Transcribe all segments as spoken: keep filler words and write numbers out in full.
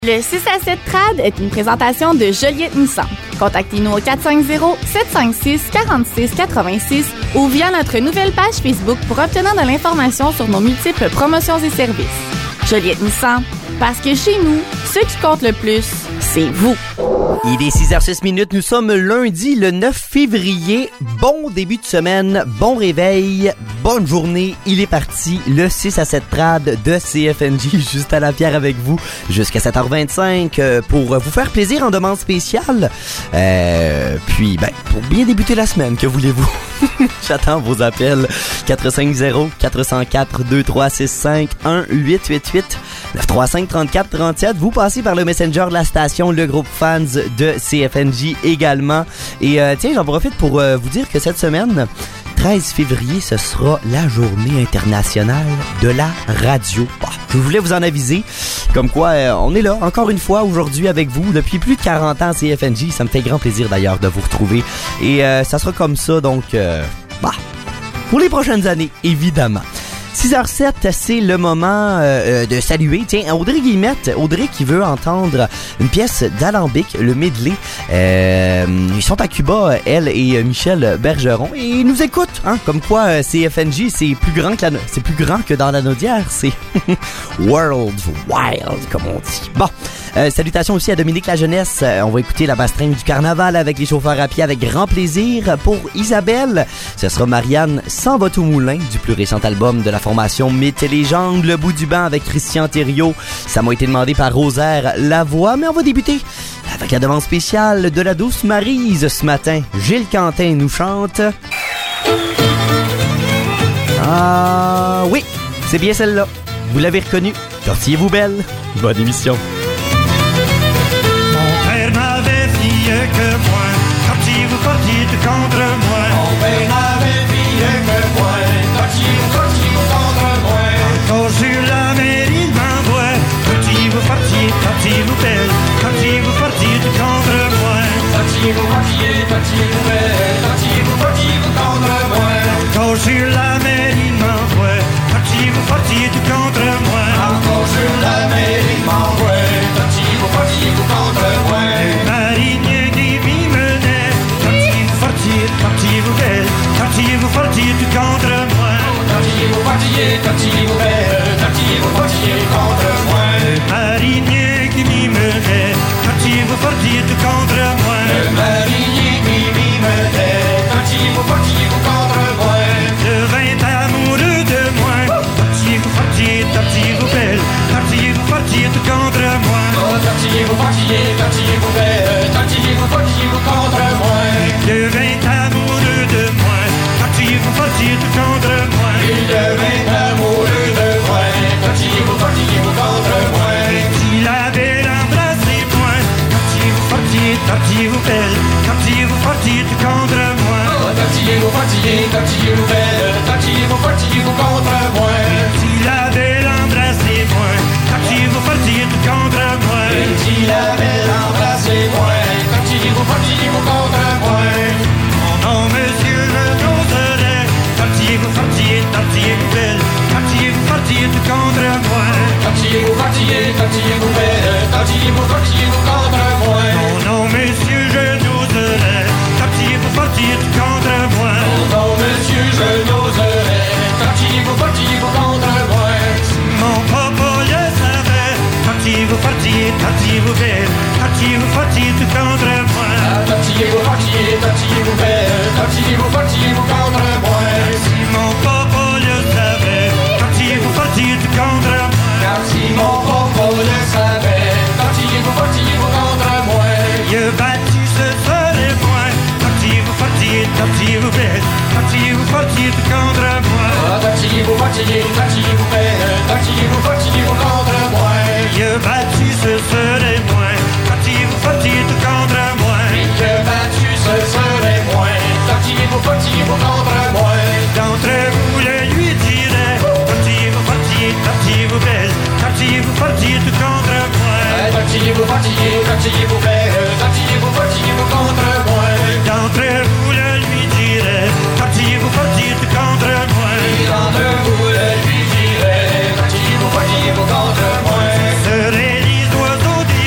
Le six à sept Trad est une présentation de Joliette Nissan. Contactez-nous au quatre cinq zéro, sept cinq six, quatre six quatre six ou via notre nouvelle page Facebook pour obtenir de l'information sur nos multiples promotions et services. Joliette Nissan, parce que chez nous, ce qui compte le plus, c'est vous. Il est six heures six minutes, nous sommes lundi le neuf février. Bon début de semaine, bon réveil, bonne journée. Il est parti, le six à sept Trad de C F N J, juste à la pierre avec vous, jusqu'à sept heures vingt-cinq euh, pour vous faire plaisir en demande spéciale. Euh, puis, ben, pour bien débuter la semaine, que voulez-vous? J'attends vos appels. quatre cinq zéro, quatre zéro quatre, deux trois six cinq, un huit huit huit, neuf trois cinq, trente-quatre trente-sept. Vous passez par le Messenger de la station, le groupe fans de C F N J également. Et euh, tiens, j'en profite pour euh, vous dire que cette semaine, treize février, ce sera la journée internationale de la radio. Bah, je voulais vous en aviser, comme quoi euh, on est là encore une fois aujourd'hui avec vous depuis plus de quarante ans à C F N J. Ça me fait grand plaisir d'ailleurs de vous retrouver. Et euh, ça sera comme ça, donc, euh, bah, pour les prochaines années, évidemment. six heures sept, c'est le moment euh, de saluer. Tiens, Audrey Guillemette, Audrey qui veut entendre une pièce d'Alambic, le medley. Euh, ils sont à Cuba, elle et Michel Bergeron, et ils nous écoutent. Hein, comme quoi, euh, C F N J, c'est plus grand que la, c'est plus grand que dans la Naudière. C'est World Wild, comme on dit. Bon, euh, salutations aussi à Dominique La Jeunesse. Euh, on va écouter la bastringue du carnaval avec les chauffeurs à pied avec grand plaisir. Pour Isabelle, ce sera Marianne S'en va tout moulin du plus récent album de la formation Mythes et légendes, le bout du banc avec Christian Thériault. Ça m'a été demandé par Rosaire Lavoie, mais on va débuter avec la demande spéciale de la douce Maryse ce matin. Gilles Quentin nous chante. Ah oui, c'est bien celle-là. Vous l'avez reconnue. Tortillez-vous belle. Bonne émission. Mon père n'avait fille que moi, tortillez-vous, tortillez-vous contre moi. Mon père n'avait fille que moi, tortillez-vous, tortillez-vous contre moi. Encore sur la mer il m'envoie, tortillez-vous, tortillez, tortillez-vous belle, tortillez-vous, tortillez-vous contre moi. Tortillez-vous, tortillez, tortillez-vous belle, tortillez-vous, tortillez-vous contre moi. Encore sur la mer il m'envoie, tortillez-vous, tortillez-vous contre moi. Encore sur la mer il m'envoie, tortillez-vous, tortillez-vous contre moi. Marinier qui m'y menait, tortillez-vous, tortillez, tortillez-vous belle, tortillez-vous, tortillez-vous contre moi. Tortillez-vous, tortillez, tortillez-vous belle, tortillez-vous, tortillez-vous contre moi. Marinier qui m'y menait, tortillez-vous, tortillez-vous contre moi. Marinier qui m'y menait, tortillez-vous, tortillez-vous contre moi. Devint amoureux de moi, tortillez-vous, tortillez, tortillez-vous belle, tortillez-vous, tortillez-vous contre moi. Tortillez-vous, tortillez, tortillez-vous belle, tortillez-vous, tortillez-vous contre moi. Devint amoureux de moi, tortillez-vous, tortillez-vous contre moi. Il devint amoureux de moi, tortillez-vous, tortillez-vous contre moi. S'il avait embrassé moi, tortillez-vous, tortillez, tortillez-vous belle, tortillez-vous, tortillez-vous contre moi. Tortillez-vous, tortillez, tortillez-vous belle, tortillez-vous, tortillez-vous contre moi. S'il avait embrassé moi, tortillez-vous, tortillez-vous contre moi. S'il avait embrassé moi, tortillez-vous, tortillez-vous contre moi. Mon nom, monsieur, je n'oserais, tortillez-vous, tortillez, tortillez-vous belle, tortillez-vous, tortillez-vous contre moi. Tortillez-vous, tortillez, tortillez-vous belle, tortillez-vous, tortillez-vous contre moi. Mon nom, monsieur, je n'oserais, tortillez-vous, tortillez-vous contre moi. Mon nom, monsieur, je n'oserais, tortillez-vous, tortillez-vous contre moi. Mon papa le savait, tortillez-vous, tortillez, tortillez-vous belle, tortillez-vous, tortillez-vous contre moi. Tortillez-vous, tortillez, tortillez-vous belle, tortillez-vous, tortillez-vous contre moi. Si mon papa le savait, tortillez-vous, tortillez-vous contre moi. Si mon papa le savait, tortillez-vous, tortillez-vous contre moi. Il a battu ce serait moi, tortillez-vous, tortillez, tortillez-vous belle, tortillez-vous, tortillez-vous contre moi. Tortillez-vous, tortillez, tortillez-vous belle, tortillez-vous, tortillez-vous contre moi. Il a battu ce serait moi, tortillez-vous, tortillez-vous contre moi. Il a battu ce serait moi, tortillez-vous, tortillez-vous contre moi. D'entre vous le lui dirait, tortillez-vous, tortillez, tortillez-vous belle, tortillez-vous, tortillez-vous contre moi. Tortillez-vous, tortillez, tortillez-vous belle, tortillez-vous, tortillez-vous contre moi. D'entre vous le lui dirait, tortillez-vous, tortillez-vous contre moi. D'entre vous le lui dirait, tortillez-vous, tortillez-vous contre moi. Ce seraient les oiseaux des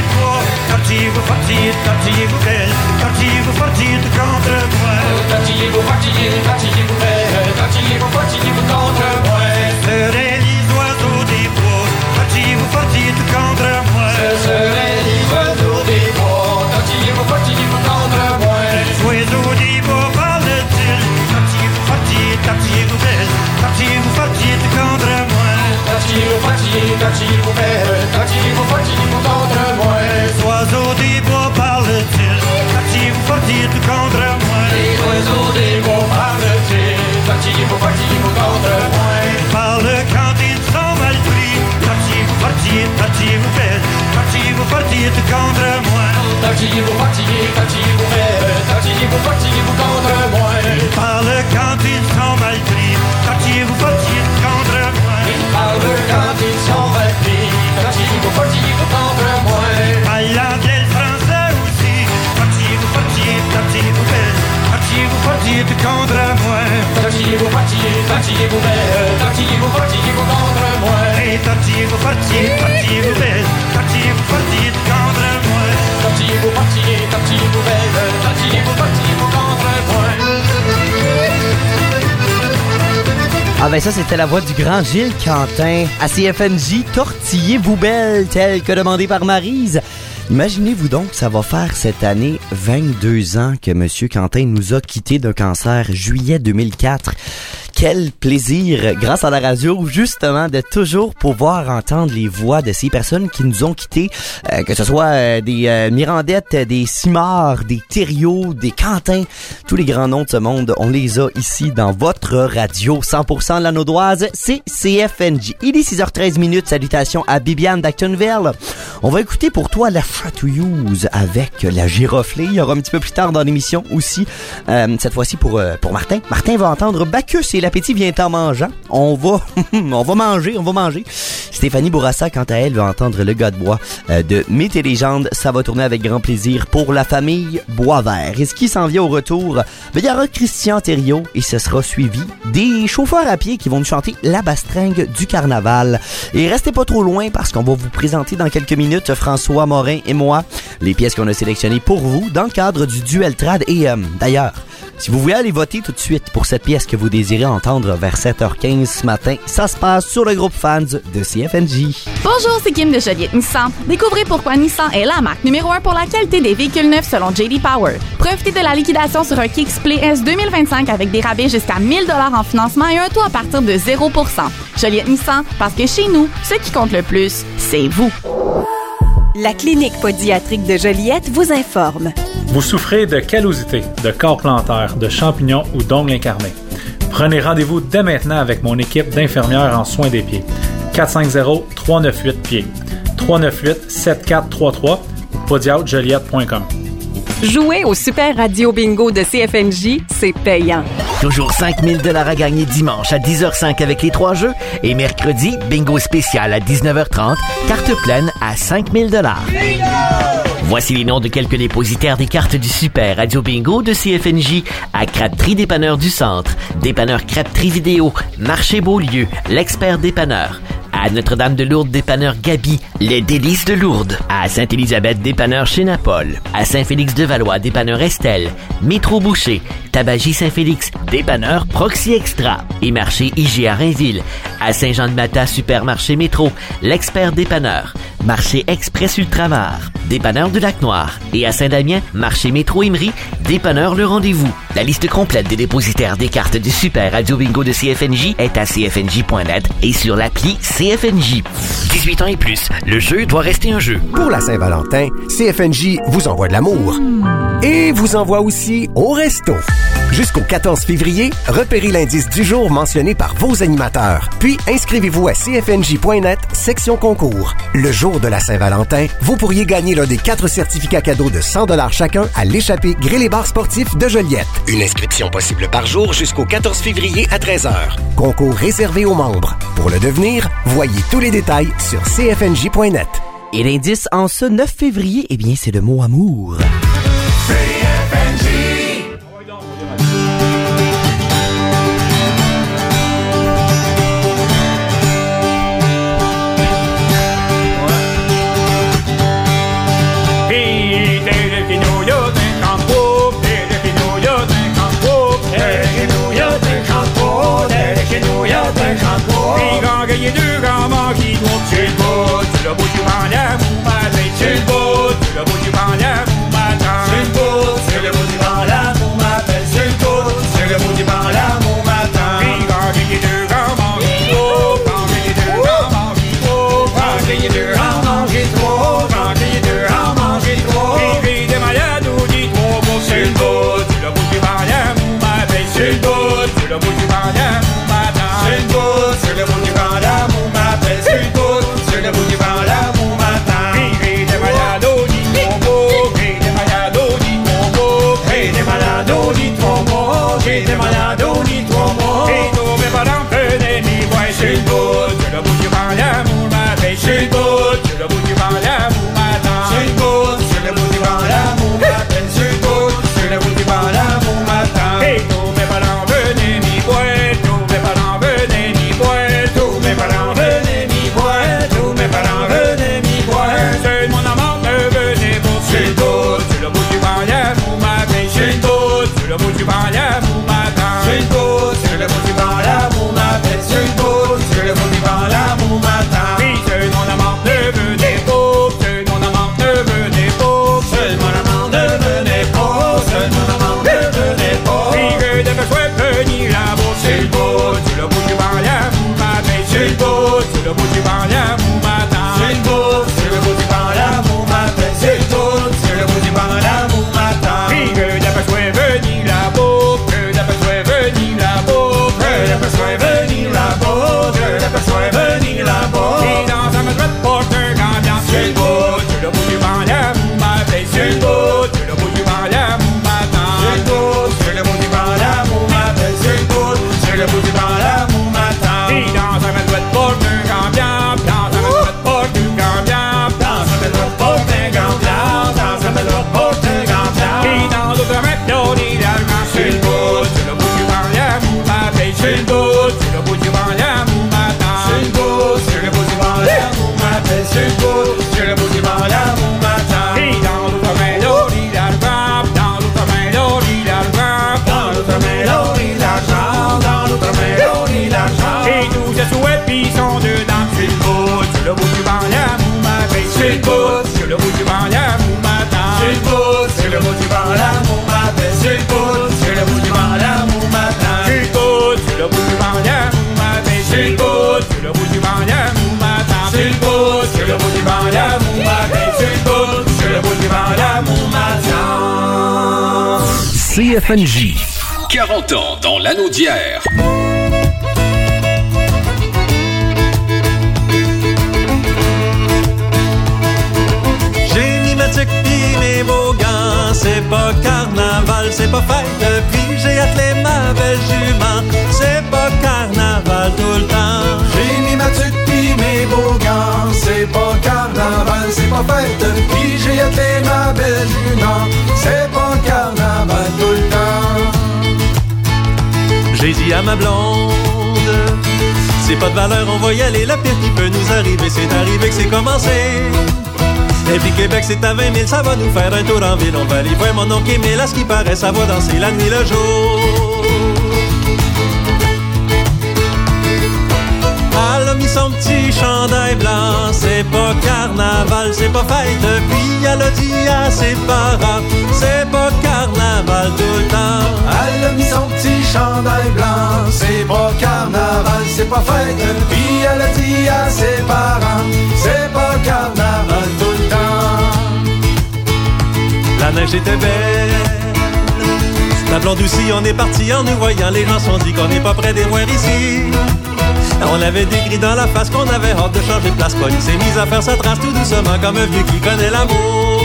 dites contre moi. Tortillez-vous, tortillez, tortillez-vous, mais tortillez-vous, tortillez-vous contre moi. Ils parlent quand ils sont mal pris. Tortillez-vous, tortillez contre moi. Ils parlent quand ils sont mal pris. Tortillez-vous, tortillez-vous contre moi. Parlent l'anglais, le français aussi. Tortillez-vous, tortillez, tortillez-vous, belle. Tortillez-vous, tortillez contre moi. Tortillez-vous, tortillez, tortillez-vous, mais tortillez-vous, tortillez-vous contre moi. Et tortillez-vous, tortillez, tortillez-vous, belle. Tortillez-vous, tortillez contre moi. Tortillez-vous, tortillez, tortillez-vous, belle. Tortillez-vous, tortillez-vous contre moi. Ah ben ça, c'était la voix du grand Gilles Quentin. À C F N J, tortillez-vous belle, tel que demandé par Maryse. Imaginez-vous donc, ça va faire cette année vingt-deux ans que M. Quentin nous a quittés d'un cancer, juillet deux mille quatre. Quel plaisir, grâce à la radio, justement, de toujours pouvoir entendre les voix de ces personnes qui nous ont quittés, euh, que ce soit euh, des euh, Mirandettes, des Simard, des Thériault, des Quentin, tous les grands noms de ce monde, on les a ici dans votre radio cent pour cent lanaudoise, c'est C F N J. Il est six heures treize minutes, salutations à Bibiane d'Actonville. On va écouter pour toi la Fratouilleuse avec la Giroflée. Il y aura un petit peu plus tard dans l'émission aussi, euh, cette fois-ci pour euh, pour Martin. Martin va entendre Bacchus et l'appétit vient en mangeant. On va on va manger, on va manger. Stéphanie Bourassa, quant à elle, va entendre le gars de bois euh, de Mythes et légendes. Ça va tourner avec grand plaisir pour la famille Boisvert. Et ce qui s'en vient au retour, ben, il y aura Christian Thériault et ce sera suivi des chauffeurs à pied qui vont nous chanter la bastringue du carnaval. Et restez pas trop loin parce qu'on va vous présenter dans quelques minutes, François Morin et moi, les pièces qu'on a sélectionnées pour vous dans le cadre du Duel Trad. Et euh, d'ailleurs, si vous voulez aller voter tout de suite pour cette pièce que vous désirez entendre vers sept heures quinze ce matin, ça se passe sur le groupe fans de C F N J. Bonjour, c'est Kim de Joliette Nissan. Découvrez pourquoi Nissan est la marque numéro un pour la qualité des véhicules neufs selon J D Power. Profitez de la liquidation sur un Kicks Play S deux mille vingt-cinq avec des rabais jusqu'à mille dollars en financement et un taux à partir de zéro pour cent. Joliette Nissan, parce que chez nous, ce qui compte le plus, c'est vous. La clinique podiatrique de Joliette vous informe. Vous souffrez de callosité, de corps plantaire, de champignons ou d'ongles incarnés. Prenez rendez-vous dès maintenant avec mon équipe d'infirmières en soins des pieds. quatre cinq zéro, trois neuf huit, pieds. trois neuf huit, sept quatre trois trois ou podiatre joliette point com. Jouer au Super Radio Bingo de C F N J, c'est payant. Toujours cinq mille dollars à gagner dimanche à dix heures cinq avec les trois jeux et mercredi, bingo spécial à dix-neuf heures trente, carte pleine à cinq mille dollars. Voici les noms de quelques dépositaires des cartes du Super Radio Bingo de C F N J à Crêperie Dépanneur du Centre, Dépanneur Crêperie Vidéo, Marché Beaulieu, l'Expert Dépanneur. À Notre-Dame-de-Lourdes, dépanneur Gabi, les Délices de Lourdes. À Sainte-Élisabeth, dépanneur chez Napol. À Saint-Félix-de-Valois, dépanneur Estelle. Métro Boucher, Tabagie Saint-Félix, dépanneur Proxy Extra. Et marché I G A Rainville. À Saint-Jean-de-Mata, supermarché Métro, l'Expert Dépanneur. Marché Express Ultramar, dépanneur du Lac-Noir. Et à Saint-Damien, marché Métro Emery, dépanneur Le Rendez-vous. La liste complète des dépositaires des cartes du Super Radio Bingo de C F N J est à c f n j point net et sur l'appli C F N J. dix-huit ans et plus, le jeu doit rester un jeu. Pour la Saint-Valentin, C F N J vous envoie de l'amour. Et vous envoie aussi au resto. Jusqu'au quatorze février, repérez l'indice du jour mentionné par vos animateurs. Puis, inscrivez-vous à c f n j point net, section concours. Le jour de la Saint-Valentin, vous pourriez gagner l'un des quatre certificats cadeaux de cent dollars chacun à l'échappée Grill et Bar sportif de Joliette. Une inscription possible par jour jusqu'au quatorze février à treize heures. Concours réservé aux membres. Pour le devenir, voyez tous les détails sur c f n j point net. Et l'indice en ce neuf février, eh bien, c'est le mot amour. C F N J. Il y a deux gamins qui montent sur le bout, sur le bout du bandit, vous m'avez sur le bout, sur le bout du bandit, vous m'attendez. Sur le bout, sur le bout du bandit. C F N J. quarante ans dans l'anneau d'hier. J'ai mis ma tuque pis mes beaux gants. C'est pas carnaval, c'est pas fête. Puis j'ai attelé ma belle jument. C'est pas carnaval tout le temps. J'ai mis ma tuque pis mes beaux gants. C'est pas carnaval, c'est pas fête. Puis j'ai attelé ma belle jument. C'est pas carnaval tout le temps. J'ai dit à ma blonde, c'est pas de valeur, on va y aller. Le pire qui peut nous arriver, c'est arrivé que c'est commencé. Et puis Québec, c'est à vingt mille, ça va nous faire un tour en ville. On va aller voir mon oncle Émile, à ce qui paraît, ça va danser la nuit le jour. Elle a mis son petit chandail blanc. C'est pas carnaval, c'est pas fête. Puis elle a dit à ses parents, c'est pas carnaval tout le temps. Elle a mis son petit chandail blanc. C'est pas carnaval, c'est pas fête. Puis elle a dit à ses parents, c'est pas carnaval tout le temps. La neige était belle. Ma blonde aussi, on est parti en nous voyant. Les gens sont dit qu'on n'est pas près des voir ici. On avait des gris dans la face qu'on avait hâte de changer de place. Police s'est mise à faire sa trace tout doucement comme un vieux qui connaît l'amour.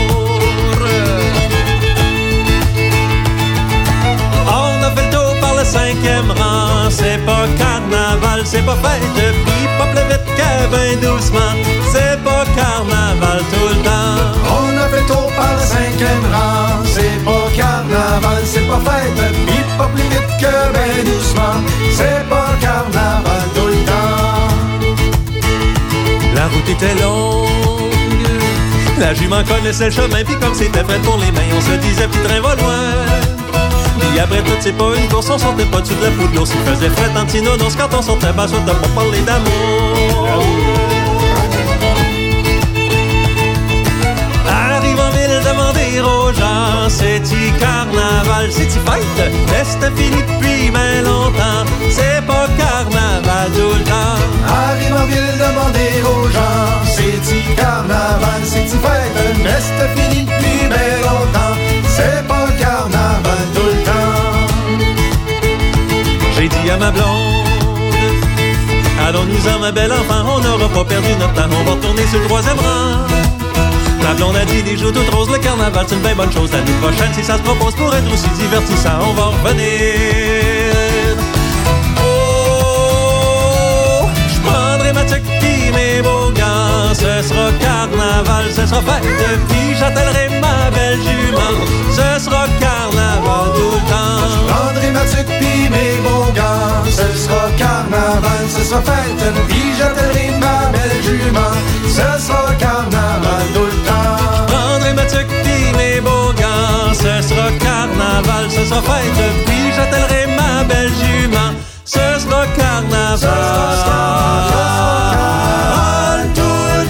On a fait le tour par le cinquième rang. C'est pas carnaval, c'est pas fête. Puis pas plus vite que ben doucement. C'est pas carnaval tout le temps. On a fait le tour par le cinquième rang. C'est pas carnaval, c'est pas fête. Puis pas plus vite que ben doucement. C'est pas carnaval tout le temps. La route était longue. La jument connaissait le chemin. Puis comme c'était fait pour les mains, on se disait petit train va loin. Puis après tout, c'est pas une course, on sortait pas dessus de la poudre. S'il faisait fret en petit nonos quand on sortait bas, on t'a pas parlé d'amour. Arrive en ville, demander aux gens, c'est-tu carnaval, c'est-tu fête? Mais c'était fini depuis bien longtemps. C'est pas carnaval tout le temps. Arrive en ville, demander aux gens, c'est-tu carnaval, c'est-tu fête? Mais c'était fini depuis bien longtemps. C'est pas carnaval tout le temps. J'ai dit à ma blonde, allons-nous-en ma belle enfant, on n'aura pas perdu notre temps, on va retourner sur le troisième rang. Ma blonde a dit des jours toutes roses, le carnaval c'est une bien bonne chose. L'année prochaine, si ça se propose pour être aussi divertissant, on va revenir. Oh, je prendrai ma tuque pis mes beaux gants. Ce sera carnaval, ce sera fête. Puis j'attellerai ma belle jument. Ce sera carnaval tout le temps. Je prendrai ma tuque pis mes beaux gants. Ce sera carnaval, ce sera fête. Puis j'attellerai ma belle jument. Ce sera carnaval tout le temps. Je prendrai ma tuque pis mes beaux gants. Ce sera carnaval, ce sera fête. Puis j'attellerai ma belle jument. Ce sera carnaval, ce sera carnaval tout le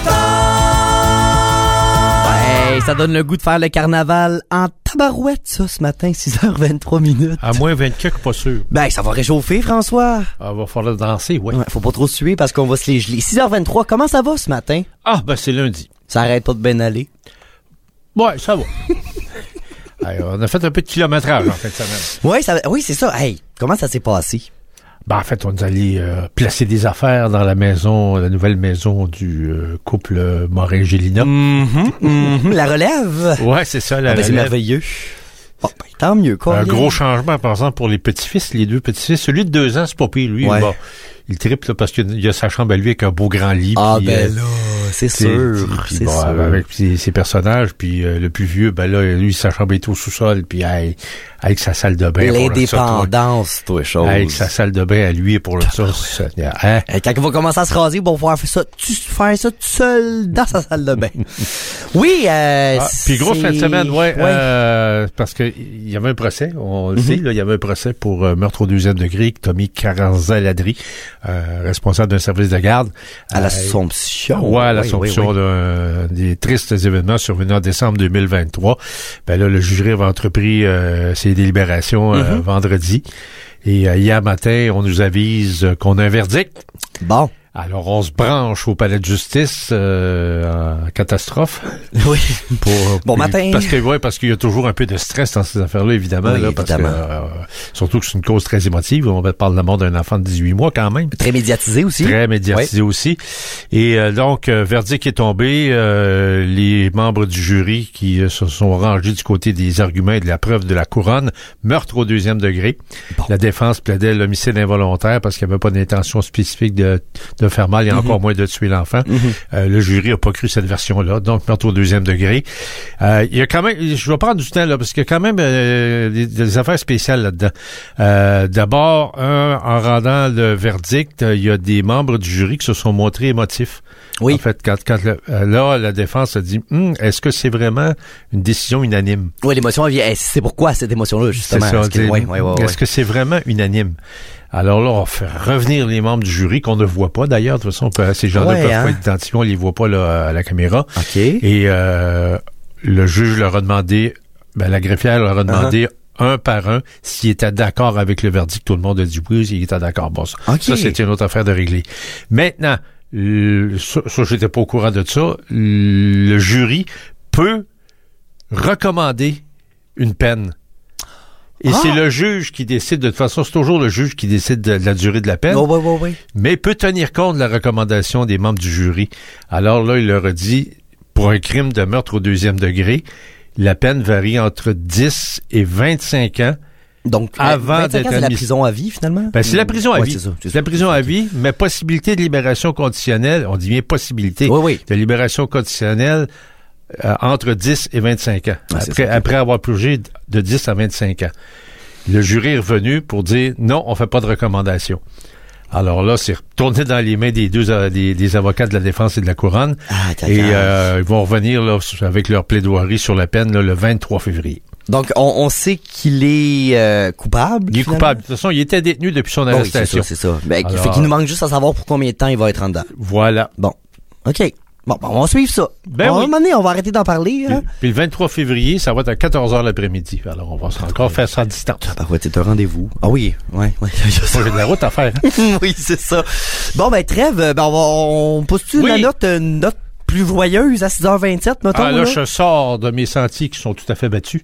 temps. Hey, ça donne le goût de faire le carnaval en tabarouette, ça, ce matin, six heures vingt-trois minutes. À moins vingt-quatre, pas sûr. Ben, ça va réchauffer, François. Ah, va falloir danser, ouais. Ouais, faut pas trop suer parce qu'on va se les geler. six heures vingt-trois, comment ça va ce matin? Ah, ben, c'est lundi. Ça arrête pas de bien aller? Ouais, ça va. Hey, on a fait un peu de kilométrage en fin de semaine. Ouais, ça, oui, c'est ça. Hey, comment ça s'est passé? Ben, en fait, on est allé euh, placer des affaires dans la maison, la nouvelle maison du euh, couple euh, Morin-Gélina. Mm-hmm, mm-hmm, la relève? Ouais, c'est ça, la ah, ben, relève. c'est merveilleux. Bon, ben, tant mieux, quoi. Un gros changement, par exemple, pour les petits-fils, les deux petits-fils. Celui de deux ans, c'est pas pire, lui. Ouais. Bon, il triple là, parce qu'il y a sa chambre à lui avec un beau grand lit. Ah, pis, ben euh, là, c'est sûr, puis, c'est bon, sûr. avec ses, ses personnages, puis euh, le plus vieux, ben là, lui, sa chambre est au sous-sol, puis hey, avec sa salle de bain. L'indépendance, toi, chose. Avec sa salle de bain à lui pour le ça. ça hein? Quand il va commencer à se raser, pour pouvoir faire ça, tu, faire ça tout seul dans sa salle de bain. Oui, euh, ah, puis grosse fin de semaine, ouais, ouais. Euh, parce que il y avait un procès, on le Mm-hmm. sait, là, il y avait un procès pour euh, meurtre au deuxième degré, Tommy Caranza-Ladry, euh, responsable d'un service de garde. À euh, l'Assomption. Ouais, à l'Assomption oui, oui, oui. d'un des tristes événements survenus en décembre deux mille vingt-trois. Ben là, le jury avait entrepris euh, ses délibérations euh, Mm-hmm. vendredi. Et euh, hier matin, on nous avise euh, qu'on a un verdict. Bon. Alors, on se branche au palais de justice euh, en catastrophe. Oui. Pour, bon matin. Parce que ouais, parce qu'il y a toujours un peu de stress dans ces affaires-là, évidemment. Oui, là, évidemment. Parce que, euh, surtout que c'est une cause très émotive. On va parler de la mort d'un enfant de dix-huit mois quand même. Très médiatisé aussi. Très médiatisé oui. aussi. Et euh, donc, euh, verdict est tombé. Euh, les membres du jury qui euh, se sont rangés du côté des arguments et de la preuve de la couronne, meurtre au deuxième degré. Bon. La défense plaidait l'homicide involontaire parce qu'il n'y avait pas d'intention spécifique de de faire mal et mm-hmm. encore moins de tuer l'enfant. Mm-hmm. Euh, le jury a pas cru cette version-là, donc meurtre au deuxième degré. Euh, il y a quand même, je vais prendre du temps là, parce qu'il y a quand même euh, des, des affaires spéciales là-dedans. Euh, d'abord, un, en rendant le verdict, il y a des membres du jury qui se sont montrés émotifs. Oui. En fait, quand, quand le, là, la défense a dit, hm, est-ce que c'est vraiment une décision unanime? Oui, l'émotion vient. C'est pourquoi cette émotion-là, justement? C'est ça, est-ce que, ouais, ouais, ouais, est-ce ouais. que c'est vraiment unanime? Alors là, on fait revenir les membres du jury qu'on ne voit pas d'ailleurs. De toute façon, on peut, ces gens-là ouais, peuvent hein? pas être identifiés, on les voit pas là, à la caméra. OK. Et euh, le juge leur a demandé, ben, la greffière leur a demandé uh-huh. un par un s'ils étaient d'accord avec le verdict. Tout le monde a dit oui, ils étaient d'accord. Bon, ça, okay. ça c'était une autre affaire de régler. Maintenant, le, ça, ça j'étais pas au courant de ça, le jury peut recommander une peine. Et ah. c'est le juge qui décide, de toute façon, c'est toujours le juge qui décide de, de la durée de la peine. Oh, oui, oui, oui. Mais peut tenir compte de la recommandation des membres du jury. Alors là, il leur a dit, pour un crime de meurtre au deuxième degré, la peine varie entre dix et vingt-cinq ans. Donc, avant d'être ans, c'est la prison à vie, finalement? Ben, c'est la prison à ouais, vie. C'est ça, c'est c'est la prison à vie, mais possibilité de libération conditionnelle, on dit bien possibilité oui, oui. de libération conditionnelle Euh, entre dix et vingt-cinq ans, ah, après, après avoir purgé de dix à vingt-cinq ans. Le jury est revenu pour dire non, on fait pas de recommandation. Alors là, c'est retourné dans les mains des deux euh, des, des avocats de la défense et de la couronne. Ah, et euh, ils vont revenir là, avec leur plaidoirie sur la peine là, le vingt-trois février. Donc, on, on sait qu'il est euh, coupable. Il est finalement? coupable. De toute façon, il était détenu depuis son arrestation. Oui, c'est ça, c'est ça. Ben, Alors, fait qu'il nous manque juste à savoir pour combien de temps il va être en dedans. Voilà. Bon. OK. Bon, ben, on va suivre ça. Ben on, oui. À un moment donné, on va arrêter d'en parler. Hein? Puis, puis le vingt-trois février, ça va être à quatorze heures l'après-midi. Alors, on va encore faire ça à distance. Ah, ouais, c'est un rendez-vous. Ah oui, ouais, ouais. Moi, j'ai de la route à faire. Hein? Oui, c'est ça. Bon, ben, trêve, ben, on va, on pose-tu oui. la note, une note plus joyeuse à six heures vingt-sept, mettons? Ah, là, là, je sors de mes sentiers qui sont tout à fait battus.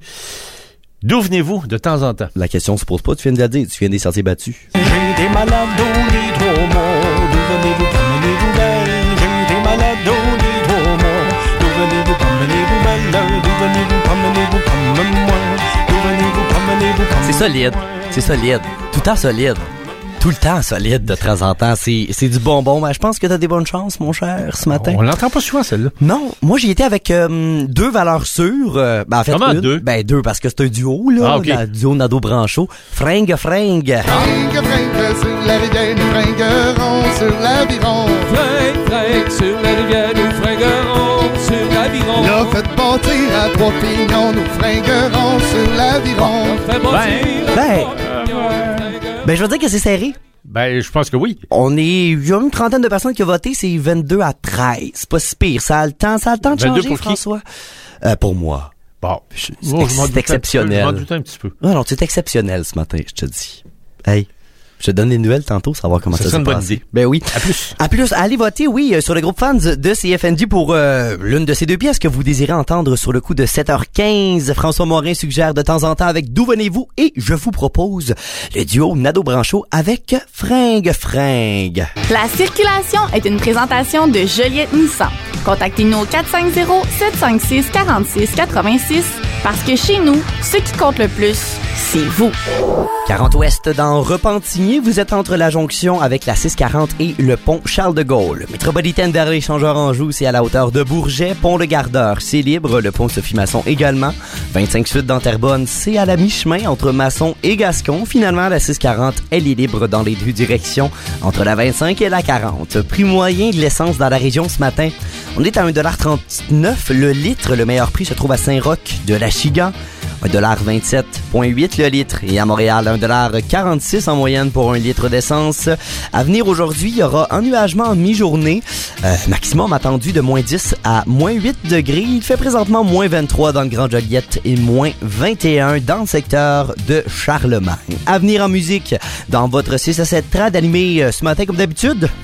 D'où venez-vous de temps en temps? La question se pose pas, tu viens de la dire, tu viens des sentiers battus. J'ai des malades au lit trop morts, d'où venez-vous, promenez-vous belle? J'ai des malades au lit trop morts, d'où venez-vous, promenez-vous belle? D'où venez-vous, promenez-vous, promène-moi? D'où venez-vous, promenez-vous, promène-moi? C'est solide, c'est solide, tout le temps solide. Tout le temps solide de temps en temps. C'est, c'est du bonbon. Mais je pense que t'as des bonnes chances, mon cher, ce matin. On l'entend pas souvent, celle-là. Non. Moi, j'y étais avec euh, deux valeurs sûres. Euh, ben, en fait, Comment une, deux? Ben, deux, parce que c'est un duo, là. Ah, okay. Un duo Nadeau-Brancheau. Fringue, fringue. Fringue, fringue, sur la rivière, nous fringuerons sur l'aviron. Fringue, fringue, sur la rivière, nous fringuerons sur l'aviron. Là, faites bâtir à trois pignons, nous fringuerons sur l'aviron. Faites bâtir ben, à ben, trois pignons. Ben, je veux dire que c'est serré. Ben, je pense que oui. On est, il y a une trentaine de personnes qui ont voté, c'est vingt-deux à treize. C'est pas si pire. Ça a le temps, ça a le temps de changer, pour François. Euh, pour moi. Bon. C'est, oh, ex- c'est exceptionnel. Je m'en doutais un petit peu. Non, non, c'est exceptionnel ce matin, je te dis. Hey. Je te donne des nouvelles tantôt, savoir comment ça, ça s'est une bonne passé. idée. Ben oui. À plus. À plus. Allez voter, oui, sur le groupe fans de C F N J pour euh, l'une de ces deux pièces que vous désirez entendre sur le coup de sept heures quinze. François Morin suggère de temps en temps avec D'où venez-vous? Et je vous propose le duo Nadeau-Brancheau avec Fringue Fringue. La circulation est une présentation de Joliette Nissan. Contactez-nous au quatre cinq zéro, sept cinq six, quatre six huit six parce que chez nous, ce qui compte le plus, c'est vous. quarante ouest dans Repentigny, vous êtes entre la jonction avec la six quarante et le pont Charles-de-Gaulle. Métropolitaine vers l'échangeur Anjou, c'est à la hauteur de Bourget. Pont Le Gardeur, c'est libre. Le pont Sophie Masson également. vingt-cinq sud dans Terrebonne, c'est à la mi-chemin entre Masson et Gascon. Finalement, la six quarante, elle est libre dans les deux directions entre la vingt-cinq et la quarante. Prix moyen de l'essence dans la région ce matin, on est à un dollar trente-neuf le litre. Le meilleur prix se trouve à Saint-Roch de la Chigan. un dollar vingt-sept virgule huit le litre. Et à Montréal, un dollar quarante-six en moyenne pour un litre d'essence. À venir aujourd'hui, il y aura ennuagement en mi-journée. Euh, maximum attendu de moins dix à moins huit degrés. Il fait présentement moins vingt-trois dans le Grand Joliette et moins vingt et un dans le secteur de Charlemagne. À venir en musique, dans votre six à sept trad animé ce matin comme d'habitude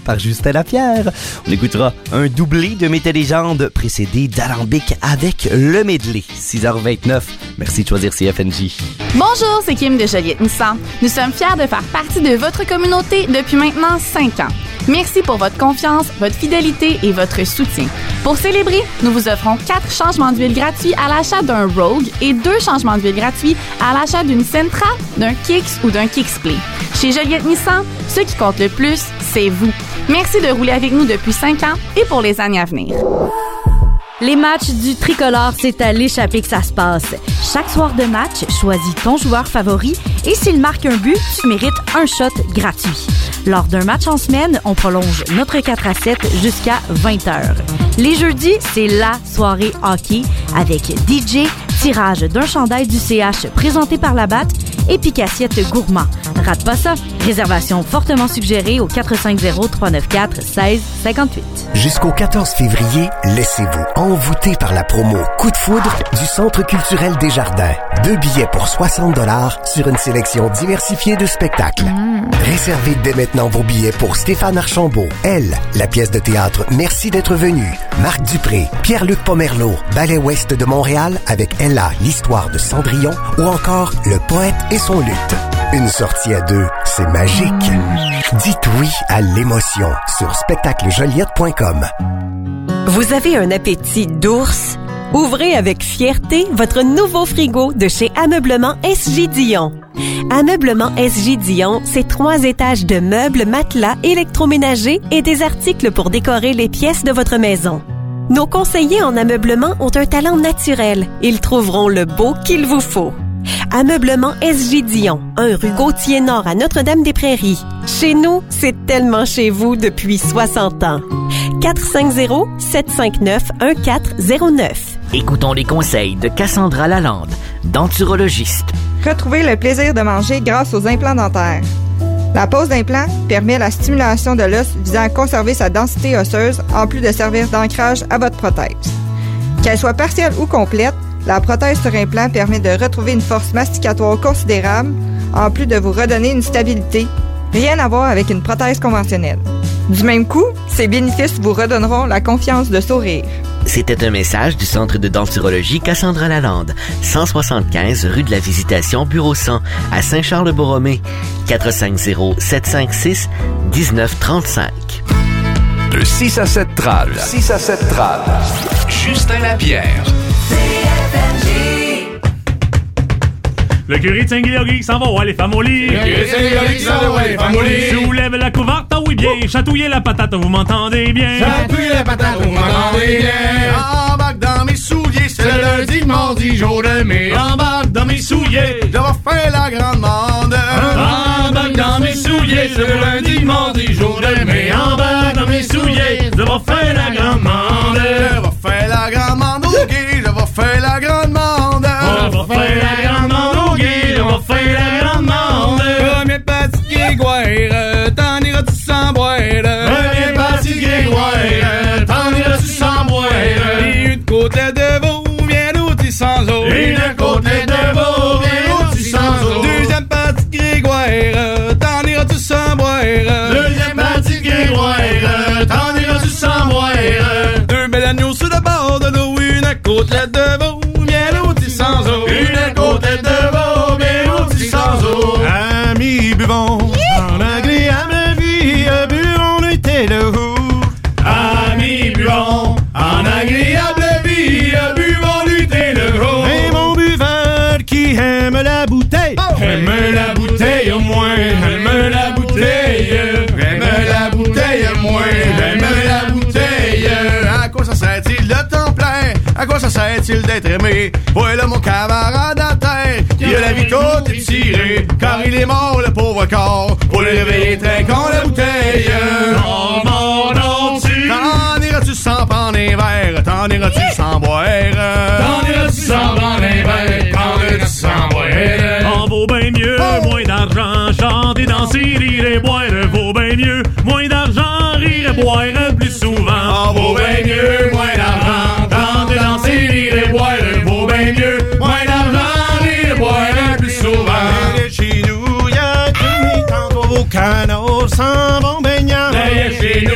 par Justin Lapierre. On écoutera un doublé de Mété Légende précédé d'Alambic avec le medley. six heures vingt-neuf. Merci de choisir C F N J. Bonjour, c'est Kim de Joliette Nissan. Nous sommes fiers de faire partie de votre communauté depuis maintenant cinq ans. Merci pour votre confiance, votre fidélité et votre soutien. Pour célébrer, nous vous offrons quatre changements d'huile gratuits à l'achat d'un Rogue et deux changements d'huile gratuits à l'achat d'une Sentra, d'un Kicks ou d'un Kicksplay. Chez Joliette Nissan, ce qui compte le plus, c'est vous. Merci de rouler avec nous depuis cinq ans et pour les années à venir. Les matchs du tricolore, c'est à l'échappée que ça se passe. Chaque soir de match, choisis ton joueur favori et s'il marque un but, tu mérites un shot gratuit. Lors d'un match en semaine, on prolonge notre quatre à sept jusqu'à vingt heures. Les jeudis, c'est la soirée hockey avec D J, tirage d'un chandail du C H présenté par la Batte et pique-assiette gourmand. Rate pas ça. Réservation fortement suggérée au quatre cinq zéro, trois neuf quatre, un six cinq huit. Jusqu'au quatorze février, laissez-vous envoûter par la promo Coup de foudre du Centre culturel Desjardins. Deux billets pour soixante dollars sur une sélection diversifiée de spectacles. Mmh. Réservez dès maintenant vos billets pour Stéphane Archambault, Elle, la pièce de théâtre Merci d'être venu, Marc Dupré, Pierre-Luc Pomerleau, Ballet Ouest de Montréal avec Ella, l'histoire de Cendrillon ou encore Le poète et son luth. Une sortie à deux, c'est magique. Dites oui à l'émotion sur spectacle joliette point com. Vous avez un appétit d'ours? Ouvrez avec fierté votre nouveau frigo de chez Ameublement S J Dion. Ameublement S J Dion, c'est trois étages de meubles, matelas, électroménagers et des articles pour décorer les pièces de votre maison. Nos conseillers en ameublement ont un talent naturel. Ils trouveront le beau qu'il vous faut. Ameublement S J Dion, un rue Gauthier-Nord à Notre-Dame-des-Prairies. Chez nous, c'est tellement chez vous depuis soixante ans. quatre cinq zéro, sept cinq neuf, un quatre zéro neuf. Écoutons les conseils de Cassandra Lalande, denturologiste. Retrouvez le plaisir de manger grâce aux implants dentaires. La pose d'implant permet la stimulation de l'os visant à conserver sa densité osseuse en plus de servir d'ancrage à votre prothèse. Qu'elle soit partielle ou complète, la prothèse sur implant permet de retrouver une force masticatoire considérable, en plus de vous redonner une stabilité. Rien à voir avec une prothèse conventionnelle. Du même coup, ces bénéfices vous redonneront la confiance de sourire. C'était un message du Centre de denturologie Cassandra Lalande, cent soixante-quinze rue de la Visitation, bureau cent, à Saint-Charles-de-Borromée, quatre cinq zéro, sept cinq six, un neuf trois cinq. De six à sept trad. six à sept trad. Justin Lapierre. Le curé de Saint-Guilherme s'en va voir les femmes au lit. Le curé de Saint-Guilherme s'en va voir les femmes au lit. Soulève la couverte, ah oui bien. Chatouillez la patate, vous m'entendez bien. Chatouillez la patate, vous m'entendez bien. Embarque dans mes souliers, c'est le lundi, mardi, jour de mai. Embarque dans mes souliers, je vais faire la grande mande. Embarque dans mes souliers, c'est le lundi, mardi, jour de mai. Embarque dans mes souliers, je vais faire la grande mande. Je vais faire la grande mande, ok, je vais faire la grande mande. On va faire la grande mande. On va faire la grande mande. Premier parti Grégoire, t'en iras-tu sans boire? Premier parti Grégoire, t'en iras-tu sans boire? Et une côtelette de veau, viens l'outil sans eau. Et une côtelette de veau, viens l'outil sans eau. Deuxième parti Grégoire, t'en iras-tu sans boire? Deuxième parti Grégoire, t'en iras-tu sans boire? Deux belles agneaux sur le bord de l'eau, une côtelette de veau, viens l'outil sans eau. Une côtelette de veau, viens l'outil sans eau. Amis buvons, en agréable vie, buvons nuit et le jour. Amis buvons, en agréable vie, buvons nuit et le jour. Et mon buveur qui aime la bouteille, oh, aime la bouteille au moins, aime la bouteille, aime la bouteille au moins, aime la bouteille. À quoi ça sert-il le temps plein? À quoi ça sert-il d'être aimé? Voilà mon camarade à terre qui a la vie toute étirée, car il est mort le pauvre corps. Pour le réveiller trinquons la bouteille. Oh mon nom tu t'en iras-tu sans prendre un verre? T'en iras-tu sans boire? T'en iras-tu sans prendre un verre? T'en iras-tu sans boire? En vaut bien mieux, oh, moins d'argent, chanter, danser, rire et boire. Vaut bien mieux, moins d'argent, rire et boire plus souvent. En vaut bien mieux, moins d'argent, chanter, danser, rire et boire. Vaut bien mieux, moins d'argent, rire et boire plus souvent. Chez nous, y'a qui quand vos canards s'en vont baignant. Derrière chez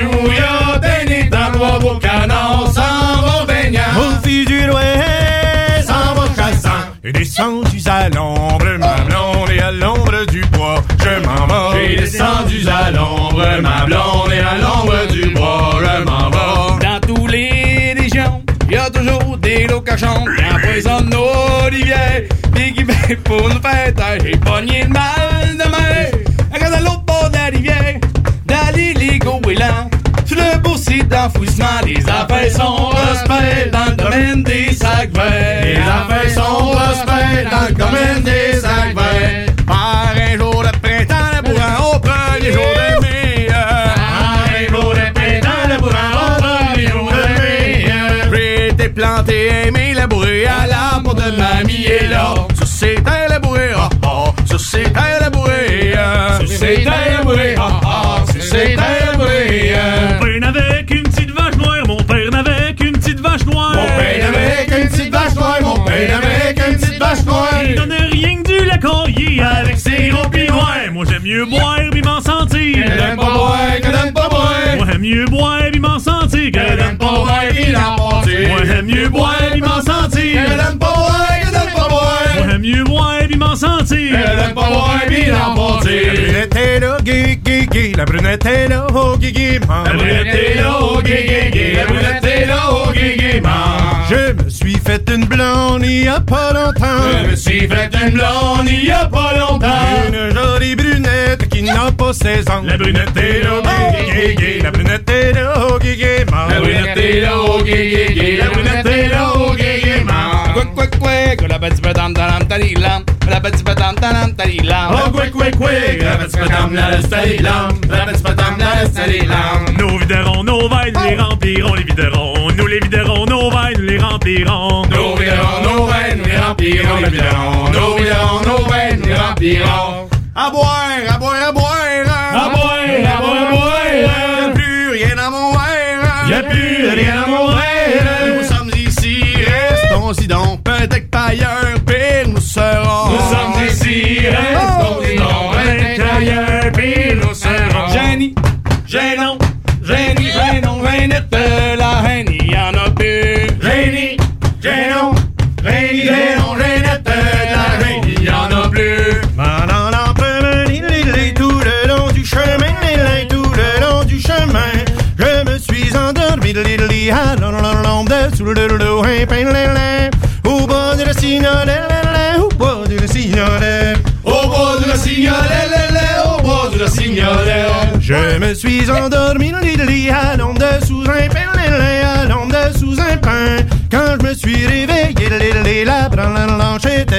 Et descendu à l'ombre, ma blonde et à l'ombre du bois, je m'en vais. J'ai descendu à l'ombre, ma blonde et à l'ombre du bois, je m'en vais. Dans tous les régions, y a toujours des loups cochons qui empoisonnent nos rivières, pis qui fait pour nous faire taire. J'ai pogné le mal de mer, regarde à l'autre bord de la rivière, dans les goélands. Sur le beau site d'enfouissement, les affaires sont prospères dans le domaine des sacs verts. Les affaires sont prospères dans le domaine des sacs verts. Par un jour de printemps, le bourrin au premier jour de mai. Par un jour de printemps, le bourrin au premier jour de mai. J'ai été planté, aimé, labouré à l'arbre de mamie et là. Sur ces terres labourées, ah ah, sur ces terres labourées, sur ces terres labourées, ah ah, sur ces terres labourées. Mon père n'avait qu'une petite vache noire, mon père n'avait qu'une petite vache noire. Mon père n'avait qu'une petite vache noire, mon père n'avait qu'une petite vache noire. Il donnait rien que du lait caillé avec ses gros pieds noirs. Moi j'aime mieux boire pis m'en sentir. Que d'aime pas boire, que d'aime pas boire. Moi j'aime mieux boire pis m'en sentir. Que d'aime pas boire pis l'emporter. Moi j'aime mieux boire pis m'en sentir. Que d'aime pas boire, que d'aime pas boire. Moi j'aime mieux boire pis m'en sentir. Que d'aime pas boire pis l'emporter. La brunette est là, gay, gay, gay. La brunette est là, oh, gay, gay, man. La brunette est là, oh, gay, gay, gay. La brunette est là, oh, gay, gay, man. Je me suis fait une blonde il y a pas longtemps. Je me suis fait une blonde il y a pas longtemps. Une jolie brunette qui n'a pas seize ans. La brunette est là, gay, gay, gay. La brunette est là, oh, gay, gay, man. La brunette est là, oh, gay, gay, gay. La brunette est là, oh, gay, gay, man. Quick, quick, quick, la petite pedam, talam, talilam. La petite pedam, talam, talilam. Oh, quick, quick, quick, la petite pedam, la talilam. La petite pedam, la talilam. Nous viderons nos vaines, les remplirons, les viderons. Nous les viderons, nos vaines, les remplirons. Nous viderons nos vaines, les remplirons, les viderons. Nous viderons nos vaines, les remplirons. À boire, à boire, à boire. À boire, à boire, à boire. Y'a plus rien à mon verre. Y'a plus rien à mon verre. Nous sommes ici, restons-y donc. Peut-être pas ailleurs, pire nous serons. Nous sommes ici, restons-y donc. Peut-être ailleurs, pire nous serons. Jenny, Génon, Jenny, Génon, Génette, la haine, y en a plus. Jenny, Génon, Jenny, Génon, Génette, la haine, y en a plus. Tout le long du chemin, tout le long du chemin, je me suis endormi à l'ombre sous le dos, au bord de la signalet, au bord de la signalet, au bord de la signalet, au bord de la signalet. Je me suis endormi à l'ombre sous un pain, à l'ombre sous un pain. Quand je me suis réveillé, la branche était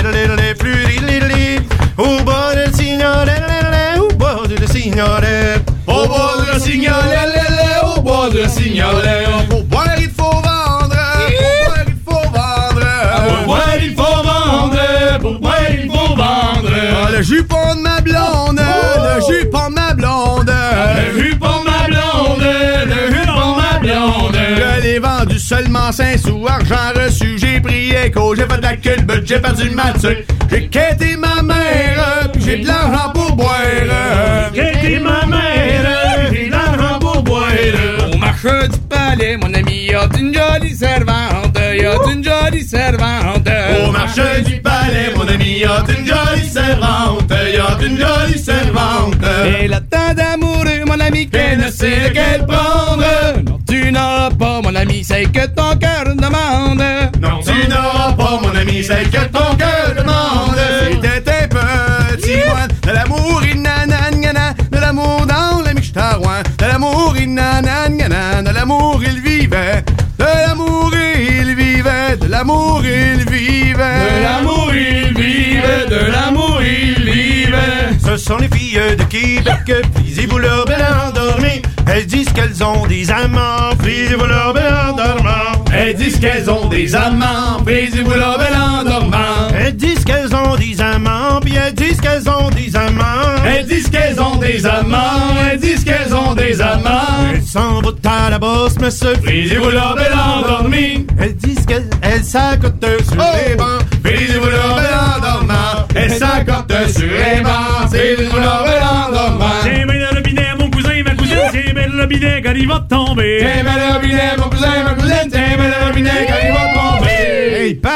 fleurie, au bord de la signalet, au bord de la signalet, au bord de la signalet, au bord de la signalet. Pour boire il faut vendre, pour boire il faut vendre, pour boire il faut vendre, pour boire il faut vendre. Le jupon de ma blonde, le jupon de ma blonde, le jupon de ma blonde, le jupon de ma blonde. Je l'ai vendu seulement cinq sous, argent reçu, j'ai pris écho, j'ai fait de la culbute, j'ai perdu ma tuque. J'ai quitté ma mère, puis j'ai de l'argent pour boire. J'ai quitté ma mère, j'ai de l'argent pour boire. Au marché du palais, mon ami, y a une jolie servante, y a une jolie servante. Au marché du palais, mon ami, y a une jolie servante, y a une jolie servante. Et le temps d'amoureux, mon ami, qu'elle ne sait lequel prendre. Non, tu n'auras pas, mon ami, c'est que ton cœur demande. Non, tu n'auras pas, mon ami, c'est que ton cœur demande. C'était un petit moine, de l'amour inanana, de l'amour dans la michtarouin, de l'amour inanana, de l'amour il vivait, de l'amour il vivait, de l'amour il vivait, de l'amour il vivait, de l'amour il vivait. Ce sont les filles de Québec, prisez-vous leur belle endormie. Elles disent qu'elles ont des amants, prisez-vous leur belle endormant. Elles disent qu'elles ont des amants, prisez-vous leur belle endormant. Elles disent qu'elles ont des amants, puis elles disent qu'elles ont des amants. Elles disent qu'elles ont des amants, elles disent qu'elles ont des amants. Elles s'en vont à la bosse, mais ce prisez-vous leur belle endormie. Elles disent qu'elles elles s'accotent sur oh. les bancs, prisez-vous leur belle endormant. Elles s'accotent sur les bancs, prisez-vous leur belle endormant. J'ai mis le robinet, mon cousin, ma cousine, j'ai mis le robinet quand il va tomber. J'ai mis le robinet, mon cousin, ma cousine, j'ai mis le robinet quand il va tomber. Hey, Pat! Oui?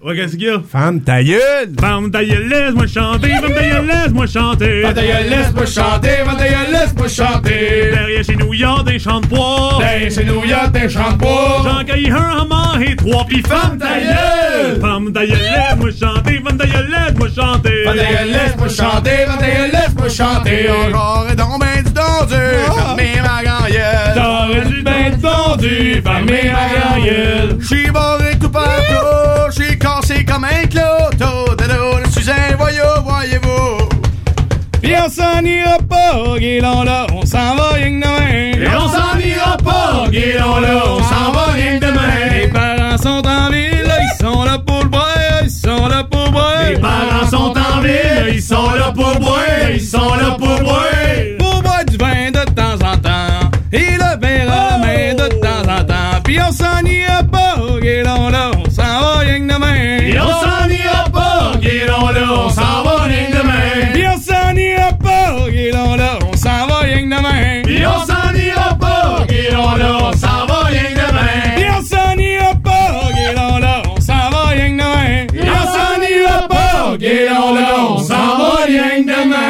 Ouais, qu'est-ce qu'il y a? Femme ta gueule! Femme ta gueule, laisse-moi chanter! Femme ta gueule, laisse-moi chanter! Femme ta gueule, laisse-moi chanter! Femme ta gueule, laisse-moi chanter! Derrière chez nous, y'a des champs de bois! Derrière chez nous, y'a des champs de bois! J'en cueille un hammer et trois, pis femme ta gueule! Femme ta gueule, laisse-moi chanter! Femme ta gueule, laisse-moi chanter! Femme ta gueule, laisse-moi chanter! Femme ta gueule, laisse-moi chanter! Encore et donc ben du tendu! Fermez ma grand gueule! T'aurais dû ben tendu! Fermez ma grand gueule! J'suis barré tout partout! J'suis cassé comme un cloto! Je suis un voyou, voyez-vous! Pis on s'en ira pas, guélon là, on s'en va rien que demain! Et on s'en ira pas, guélon là, on s'en va rien que demain! Les parents sont en ville, ils sont là pour le boire, ils sont là pour boire! Les parents sont en ville, ils sont là pour boire, ils sont là pour boire! Pour boire du vin de temps en temps, et le verre à la main de temps en temps, pis on s'en ira pas, guélon là, on s'en va rien que demain! Et on s'en ira pas, guélon là, on s'en va rien que demain! Pis on s'en ira pas, guélon là, on s'en va rien que demain! Pis on s'en ira pas, guélon là, on s'en va rien que demain! Pis on s'en ira pas, guélon là, on s'en va rien que demain! Pis on s'en ira pas, guélon là, on s'en va rien que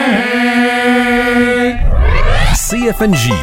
demain! C F N J.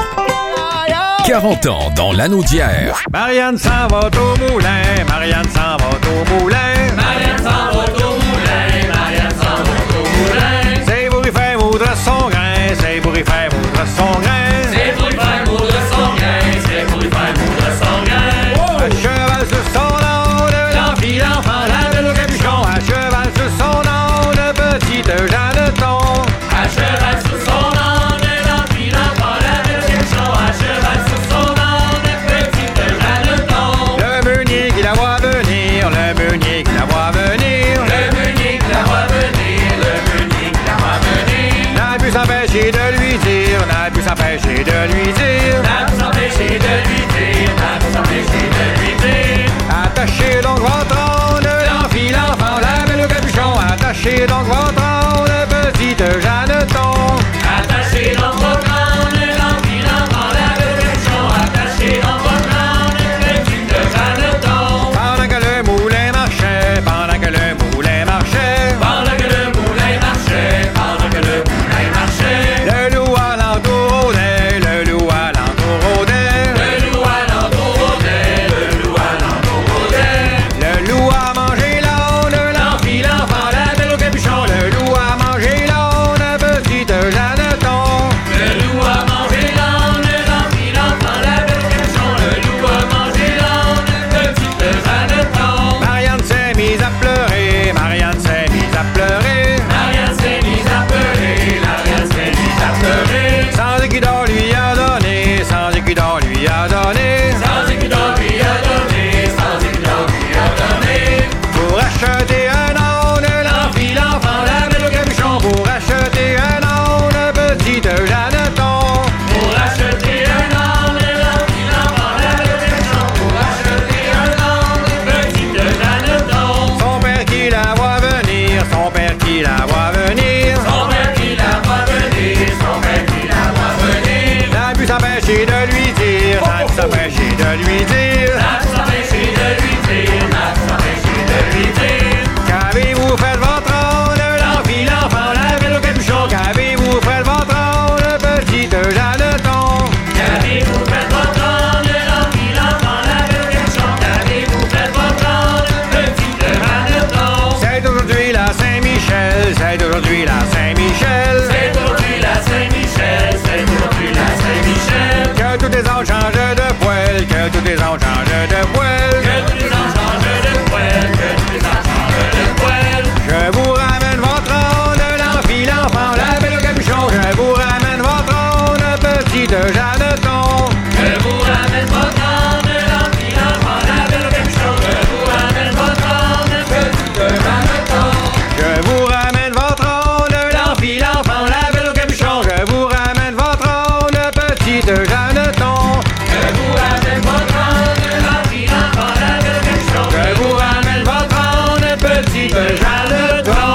quarante ans dans l'anneau d'hier. Marianne s'en va au moulin, Marianne s'en va au moulin. Marianne s'en va au moulin, Marianne s'en va au moulin. C'est pour y faire moudre son grain, c'est pour y faire moudre son grain. C'est pour y faire moudre son grain, c'est pour y faire moudre son grain. À cheval sur son âne, l'enfile l'enfant, la belle au capuchon. À cheval sur son âne, petite Jeanneton. À cheval sur son âne, l'enfile l'enfant, la belle au capuchon. À cheval sur son âne, petite Jeanneton. Le meunier qui la voit venir, le meunier qui la voit venir. Le meunier qui la voit venir, le meunier qui la voit venir. N'a pu s'empêcher de lui dire, n'a pu s'empêcher de lui dire. N'a pu s'empêcher de lui dire, n'a pu s'empêcher de lui dire. Attachez donc votre âne, l'enfile l'enfant, la belle au capuchon. Attachez donc votre âne, petite Jeanneton. Attachez donc votre âne, l'enfile l'enfant, la belle au capuchon. Attachez donc votre âne, petite Jeanneton. Pendant que le moulin marchait, pendant que le moulin marchait. Pendant que le moulin marchait, pendant que le moulin marchait. Le loup alentour rôdait, le loup alentour rôdait. Le loup alentour rôdait, le loup alentour rôdait. Le loup a mangé l'âne, l'enfile l'enfant, la belle au capuchon. Le loup a mangé l'âne, petite Jeanneton. Le loup a mangé l'âne, l'enfile l'enfant, la belle au capuchon. Le loup a mangé l'âne, petite Jeanneton. Marianne s'est mise à pleurer, Marianne s'est mise à pleurer. Marianne s'est mise à pleurer, Marianne s'est mise à pleurer. Sans équidon lui a donné, sans équidon lui a donné. Sans équidon lui a donné, sans équidon lui a donné. Pour acheter un âne, l'enfile l'enfant, la belle au capuchon. Pour acheter un âne, petite Jeanneton. Pour acheter un âne, l'enfile l'enfant, la belle au capuchon. Pour acheter un âne, petite Jeanneton. Son père qui la voit venir, son père qui la voit venir. Son père qui la voit venir, son père qui la voit venir. N'a pu s'empêcher de lui dire, n'a pu s'empêcher de lui dire. N'a pu s'empêcher de lui dire, n'a pu s'empêcher de lui dire. Qu'avez-vous fait de votre âne, l'enfile l'enfant, la belle au capuchon. Qu'avez-vous fait de votre âne, petite Jeanneton. Qu'avez-vous fait de votre âne, l'enfile l'enfant, la belle au capuchon. Qu'avez-vous fait de votre âne, petite Jeanneton. C'est aujourd'hui la Saint-Michel, c'est aujourd'hui la Saint-Michel. C'est aujourd'hui la Saint-Michel, c'est aujourd'hui la Saint-Michel. Que tous les ans changent de poil, que tous les ans changent de poil. Que tous les ans changent de poil, que tous les ans changent de poil. Je vous ramène votre âne, l'enfile l'enfant, la belle au capuchon. Je vous ramène votre âne, petite Jeanneton. Je vous ramène votre âne, l'enfile l'enfant, la belle au capuchon. Je vous ramène votre âne, petite Jeanneton. Je vous ramène votre âne, l'enfile l'enfant, la belle au capuchon. Je vous ramène votre âne, petite Jeanneton. Je vous ramène votre âne, l'enfile l'enfant, la belle au capuchon. Je vous ramène votre âne, petite Jeanneton.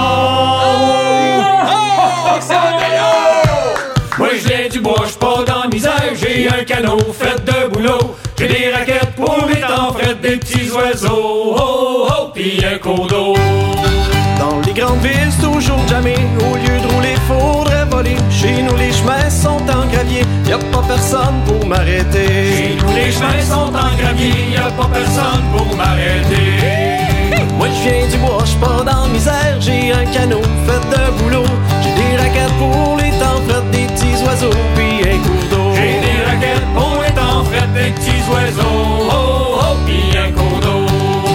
Moi j'ai du bois, j'suis pas dans la misère. J'ai un canot fait de boulot. J'ai des raquettes pour mes temps, fret des petits oiseaux. Oh, oh, pis pis un cours d'eau. Dans les grandes villes, c'est toujours jamais. Au lieu de rouler, faudrait voler. Chez nous, les chemins sont en gravier. Y'a pas personne pour m'arrêter. Chez nous, les chemins sont en gravier. Y'a pas personne pour m'arrêter. Moi je viens du bois, j'suis pas dans la misère. J'ai un canot fait de boulot. J'ai des raquettes pour les temps frettes, des petits oiseaux pis un cours d'eau. J'ai des raquettes pour les temps frettes, des petits oiseaux. Oh oh pis un cours d'eau.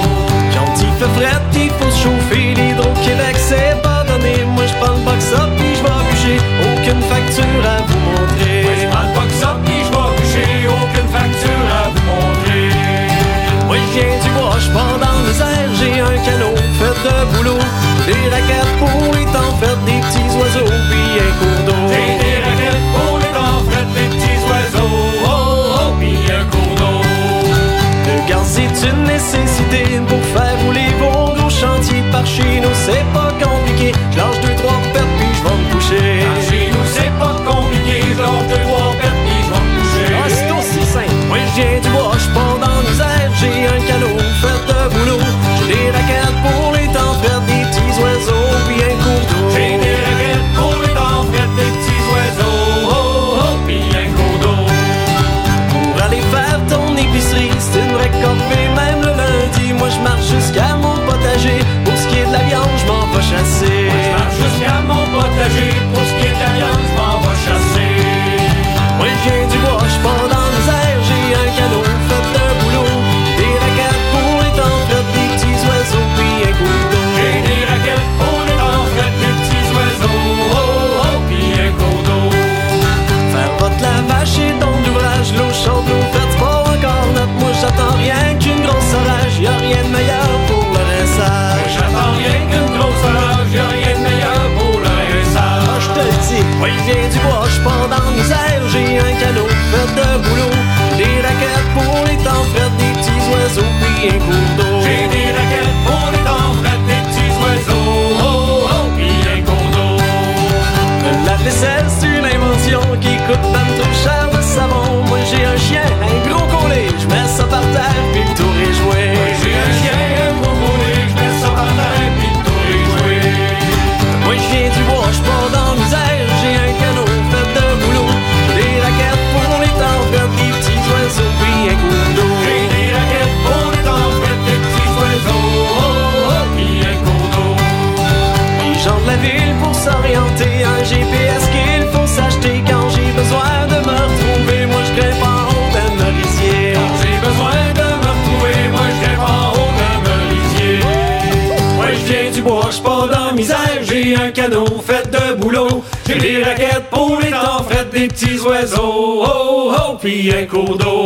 Gentil fait fret, il faut se chauffer. L'Hydro-Québec c'est pas donné. Moi j'prends le box-up pis j'vais bûcher. Aucune facture à vous montrer. Moi j'prends le box-up pis j'vais bûcher. Aucune facture à vous montrer. Moi je viens du bois, j'suis pas dans la misère. J'ai un canot fait de boulot. Des raquettes pour les temps frettes, des petits oiseaux pis un cours d'eau. J'ai des raquettes pour les temps frettes, des petits oiseaux. Oh oh pis un cours d'eau. Le gaz c'est une nécessité pour faire rouler vos gros chantiers. Par chez nous c'est pas compliqué. J'lâche deux trois pertes pis j'vais me coucher. Par chez nous c'est pas compliqué. J'lâche deux trois pertes pis j'vais me coucher. Ah c'est aussi simple. Moi je viens du bois, j'suis pas dans la misère. J'ai un canot fait de boulot. J'ai des raquettes pour les temps frettes, des petits oiseaux pis un cours d'eau. J'ai des raquettes pour les temps frettes, des petits oiseaux. Oh oh pis un cours d'eau. Pour aller faire ton épicerie, c'est une vraie corvée même le lundi. Moi je marche jusqu'à mon potager. Pour ce qui est de la viande, je m'en vais chasser. Moi je marche jusqu'à mon potager. Pour ce qui est de la viande, je m'en vais chasser. Moi je viens du bois, j'suis pas dans la misère. J'ai un canot fait de boulot. Des raquettes pour les temps frettes, des petits oiseaux pis un cours d'eau. J'ai des raquettes pour les temps frettes, des petits oiseaux. Oh oh pis un cours d'eau. Faire votre lavage et ton ouvrage. L'eau chaude, l'eau verte, c'est pas encore notre. Moi j'attends rien qu'une grosse orage. Y'a rien de meilleur pour le rinçage. Moi j'attends rien qu'une grosse orage. Y'a rien de meilleur pour le rinçage. Ah j'te le dis, moi je viens du bois, j'suis pas dans la misère. J'ai un canot fait de boulot. Des raquettes pour les temps frettes, des petits oiseaux pis un cours d'eau. J'ai des raquettes pour les temps frettes, des petits oiseaux. Oh oh pis un cours d'eau. La vaisselle c'est une invention qui coûte même trop cher de savon. Moi j'ai un chien, un gros collet, j'mets ça par terre pis le tour est joué. Moi j'ai un chien, un gros collet, j'mets ça par terre pis le tour est joué. Moi je viens du bois, j'suis pas dans la misère. J'ai un canot fait de boulot. Des raquettes pour les temps frettes, des petits oiseaux pis un cours d'eau. J'ai des raquettes pour les temps frettes, des petits oiseaux. Oh oh pis un cours d'eau. Les gens de la ville pour s'orienter, un G P S qu'il faut s'acheter quand j'ai besoin de me retrouver. Moi je grimpe en haut d'un merisier. Quand j'ai besoin de me retrouver, moi je grimpe en haut d'un merisier. Moi je viens du bois, j'suis pas dans la misère. J'ai un canot fait de boulot. J'ai des raquettes pour les temps frettes, des petits oiseaux. Oh oh pis un cours d'eau.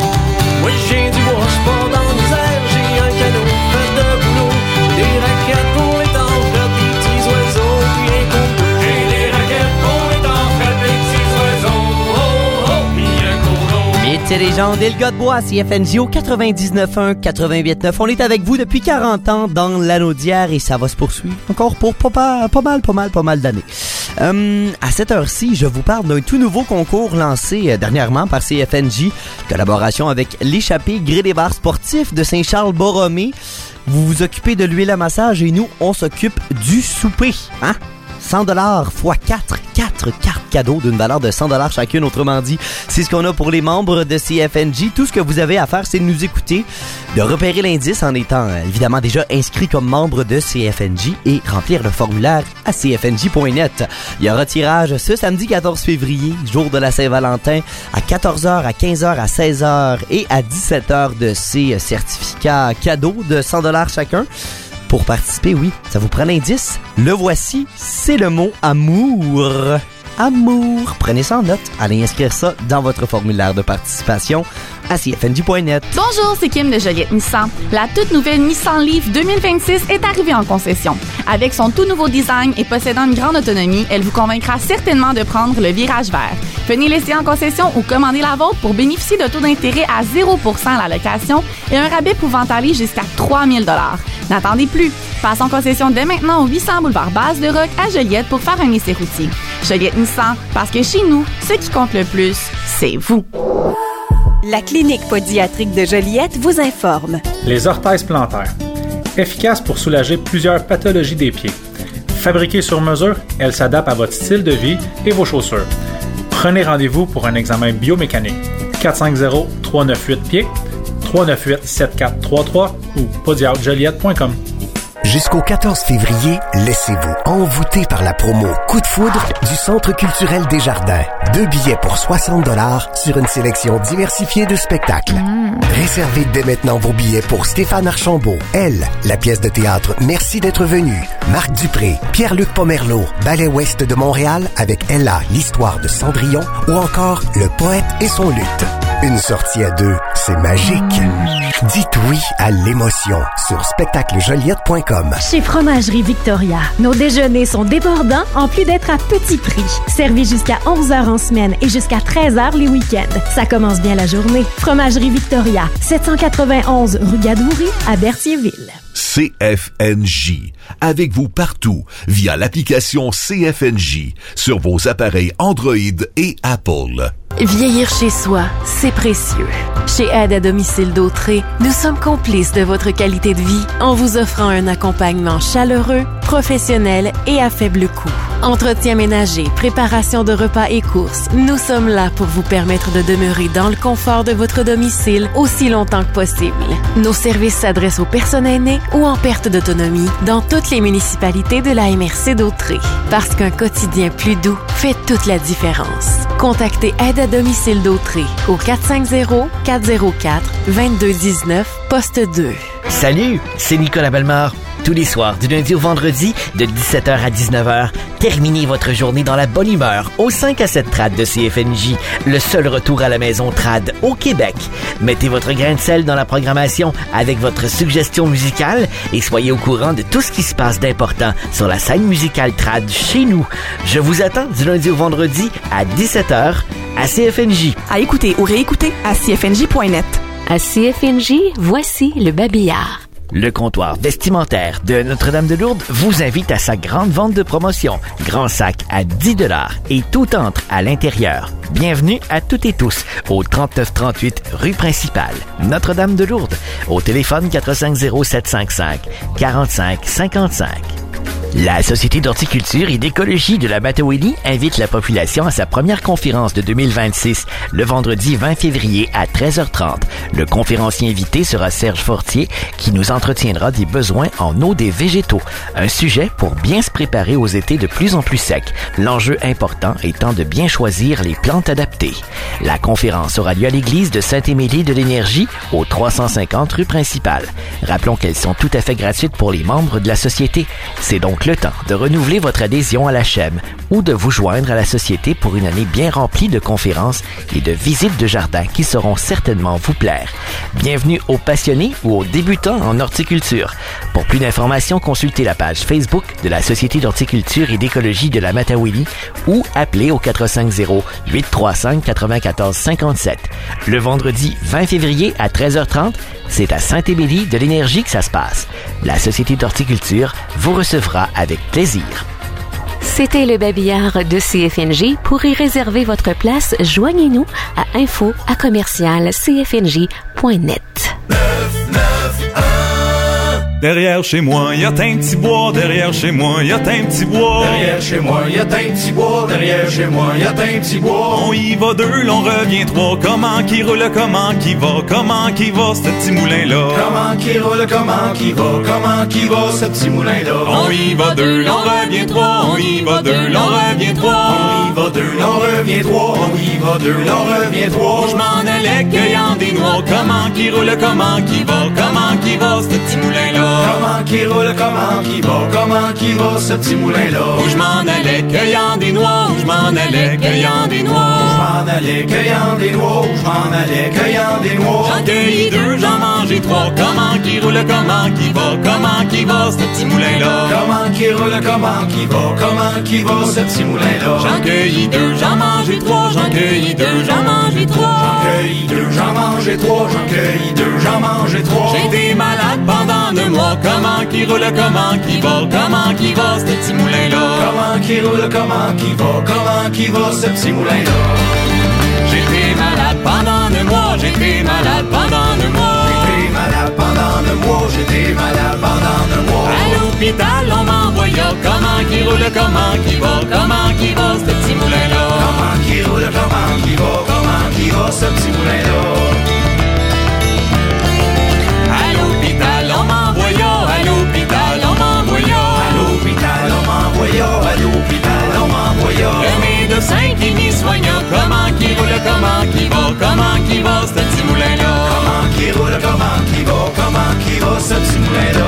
Moi je viens du bois, j'suis pas dans la misère. J'ai un canot fait de boulot. Des raquettes pour les temps frettes, des petits oiseaux pis un cours d'eau. J'ai des raquettes pour les temps frettes, des petits oiseaux. Oh oh pis un cours d'eau. Mythes et légendes et le gars de bois à C F N J au quatre-vingt-dix-neuf un, quatre-vingt-huit neuf. On est avec vous depuis quarante ans dans l'anneau d'hier et ça va se poursuivre encore pour pas, pas, pas mal, pas mal, pas mal d'années. Euh, à cette heure-ci, je vous parle d'un tout nouveau concours lancé euh, dernièrement par C F N J, collaboration avec l'échappée Gré des bars sportifs de Saint-Charles-Borromée. Vous vous occupez de l'huile à massage et nous, on s'occupe du souper, hein? cent dollars fois quatre, quatre cartes cadeaux d'une valeur de cent dollars chacune. Autrement dit, c'est ce qu'on a pour les membres de C F N J. Tout ce que vous avez à faire, c'est de nous écouter, de repérer l'indice en étant euh, évidemment déjà inscrit comme membre de C F N J et remplir le formulaire à c f n j point net. Il y aura tirage ce samedi quatorze février, jour de la Saint-Valentin, à quatorze heures, à quinze heures, à seize heures et à dix-sept heures de ces certificats cadeaux de cent dollars chacun. Pour participer, oui, ça vous prend l'indice. Le voici, c'est le mot amour. Amour. Prenez ça en note. Allez inscrire ça dans votre formulaire de participation à c f n j point net. Bonjour, c'est Kim de Joliette Nissan. La toute nouvelle Nissan Leaf deux mille vingt-six est arrivée en concession. Avec son tout nouveau design et possédant une grande autonomie, elle vous convaincra certainement de prendre le virage vert. Venez l'essayer en concession ou commandez la vôtre pour bénéficier d'un taux d'intérêt à zéro pour cent à la location et un rabais pouvant aller jusqu'à trois mille dollars. N'attendez plus. Passe en concession dès maintenant au huit cents boulevard Base de Roc à Joliette pour faire un essai routier. Joliette Nissan, parce que chez nous, ce qui compte le plus, c'est vous. La clinique podiatrique de Joliette vous informe. Les orthèses plantaires. Efficace pour soulager plusieurs pathologies des pieds. Fabriquée sur mesure, elle s'adapte à votre style de vie et vos chaussures. Prenez rendez-vous pour un examen biomécanique. quatre cinq zéro, trois neuf huit, pieds, trois neuf huit, sept quatre trois trois ou podiat joliette point com. Jusqu'au quatorze février, laissez-vous envoûter par la promo Coup de foudre du Centre culturel Desjardins. Deux billets pour soixante dollars sur une sélection diversifiée de spectacles. Mmh. Réservez dès maintenant vos billets pour Stéphane Archambault, Elle, la pièce de théâtre Merci d'être venu, Marc Dupré, Pierre-Luc Pomerleau, Ballet Ouest de Montréal avec Ella, l'histoire de Cendrillon ou encore Le poète et son luth. Une sortie à deux, c'est magique. Dites oui à l'émotion sur spectacle joliette point com. Chez Fromagerie Victoria, nos déjeuners sont débordants en plus d'être à petit prix. Servis jusqu'à onze heures en semaine et jusqu'à treize heures les week-ends. Ça commence bien la journée. Fromagerie Victoria, sept cent quatre-vingt-onze rue Gadoury à Berthierville. C F N J, avec vous partout via l'application C F N J sur vos appareils Android et Apple. Vieillir chez soi, c'est précieux. Chez Aide à domicile d'Autré, nous sommes complices de votre qualité de vie en vous offrant un accompagnement chaleureux, professionnel et à faible coût. Entretien ménager, préparation de repas et courses, nous sommes là pour vous permettre de demeurer dans le confort de votre domicile aussi longtemps que possible. Nos services s'adressent aux personnes aînées ou en perte d'autonomie dans toutes les municipalités de la M R C d'Autré. Parce qu'un quotidien plus doux fait toute la différence. Contactez Aide à domicile d'Autré au quatre cinq zéro, quatre zéro quatre, deux deux un neuf, poste deux. Salut, c'est Nicolas Bellemare. Tous les soirs, du lundi au vendredi, de dix-sept heures à dix-neuf heures, terminez votre journée dans la bonne humeur au cinq à sept trad de C F N J, le seul retour à la maison trad au Québec. Mettez votre grain de sel dans la programmation avec votre suggestion musicale et soyez au courant de tout ce qui se passe d'important sur la scène musicale trad chez nous. Je vous attends du lundi au vendredi à dix-sept heures à C F N J. À écouter ou réécouter à c f n j point net. À C F N J, voici le babillard. Le comptoir vestimentaire de Notre-Dame-de-Lourdes vous invite à sa grande vente de promotion. Grand sac à dix dollars et tout entre à l'intérieur. Bienvenue à toutes et tous au trente-neuf trente-huit rue principale, Notre-Dame-de-Lourdes. Au téléphone quatre cinq zéro, sept cinq cinq, quarante-cinq cinquante-cinq. La Société d'horticulture et d'écologie de la Mataweli invite la population à sa première conférence de deux mille vingt-six, le vendredi vingt février à treize heures trente. Le conférencier invité sera Serge Fortier, qui nous entretiendra des besoins en eau des végétaux. Un sujet pour bien se préparer aux étés de plus en plus secs. L'enjeu important étant de bien choisir les plantes adaptées. La conférence aura lieu à l'église de Saint-Émilie de l'Énergie, au trois cent cinquante rue principale. Rappelons qu'elles sont tout à fait gratuites pour les membres de la Société. C'est donc le temps de renouveler votre adhésion à la C H E M ou de vous joindre à la Société pour une année bien remplie de conférences et de visites de jardins qui sauront certainement vous plaire. Bienvenue aux passionnés ou aux débutants en horticulture. Pour plus d'informations, consultez la page Facebook de la Société d'horticulture et d'écologie de la Mataweli ou appelez au quatre cinq zéro, huit trois cinq, neuf quatre cinq sept. Le vendredi vingt février à treize heures trente, c'est à Saint-Émilie de l'Énergie que ça se passe. La Société d'horticulture vous recevra avec plaisir. C'était le babillard de C F N J. Pour y réserver votre place, joignez-nous à info à commercial c f n j point net. Derrière chez moi, y a un petit bois. Derrière chez moi, y a un petit bois. Derrière chez moi, y a un petit bois. Derrière chez moi, y a un petit bois. On y va deux, l'on revient trois. Comment qui roule, comment qui va, comment qui va, ce petit moulin-là. Comment qui roule, comment qui va, comment qui va, ce petit moulin-là. On y va deux, l'on revient trois. On y va deux, l'on revient trois. On y va deux, l'on revient trois. On y va deux, l'on revient trois. Je m'en allais cueillant des noix. Comment qui roule, comment qui va, comment qui va, ce petit moulin-là. Comment qui roule, comment qui va, comment qui va, ce petit moulin-là. Où je m'en allais cueillant des noix, où je m'en allais cueillant des noix. Où je m'en allais cueillant des noix, où je m'en allais cueillant des noix. J'en cueillis deux, j'en mangeais trois. Comment qui roule, comment qui va, comment qui va, ce petit moulin-là. Comment qui roule, comment qui va, comment qui va, ce petit moulin-là. J'en cueillis deux, j'en mangeais trois. J'en cueillis deux, j'en mangeais trois. J'en cueillis deux, j'en mangeais trois. J'en cueillis deux, j'en mangeais trois. J'étais malade pendant deux mois. Comment qui roule, comment qui va, comment qui va, ce petit moulin-là. Comment qui roule, comment qui va, comment qui va, ce petit moulin-là. J'étais malade pendant deux mois, j'étais malade pendant deux mois. J'étais malade pendant deux un mois, j'étais malade pendant un mois. À l'hôpital, on m'envoya comment qui roule, comment qui va, comment qui va, ce petit moulin-là. Comment qui roule, comment qui va, comment qui va, ce petit moulin-là. À l'hôpital, on m'envoya, à l'hôpital, on m'envoya. À l'hôpital, on m'envoya, à l'hôpital, on m'envoya. Le médecin qui m'y soigna, comment qui roule, comment qui va, comment qui va, ce petit moulin-là. Comment qui roule, comment qui va, comment qui va, ce petit moulin-là.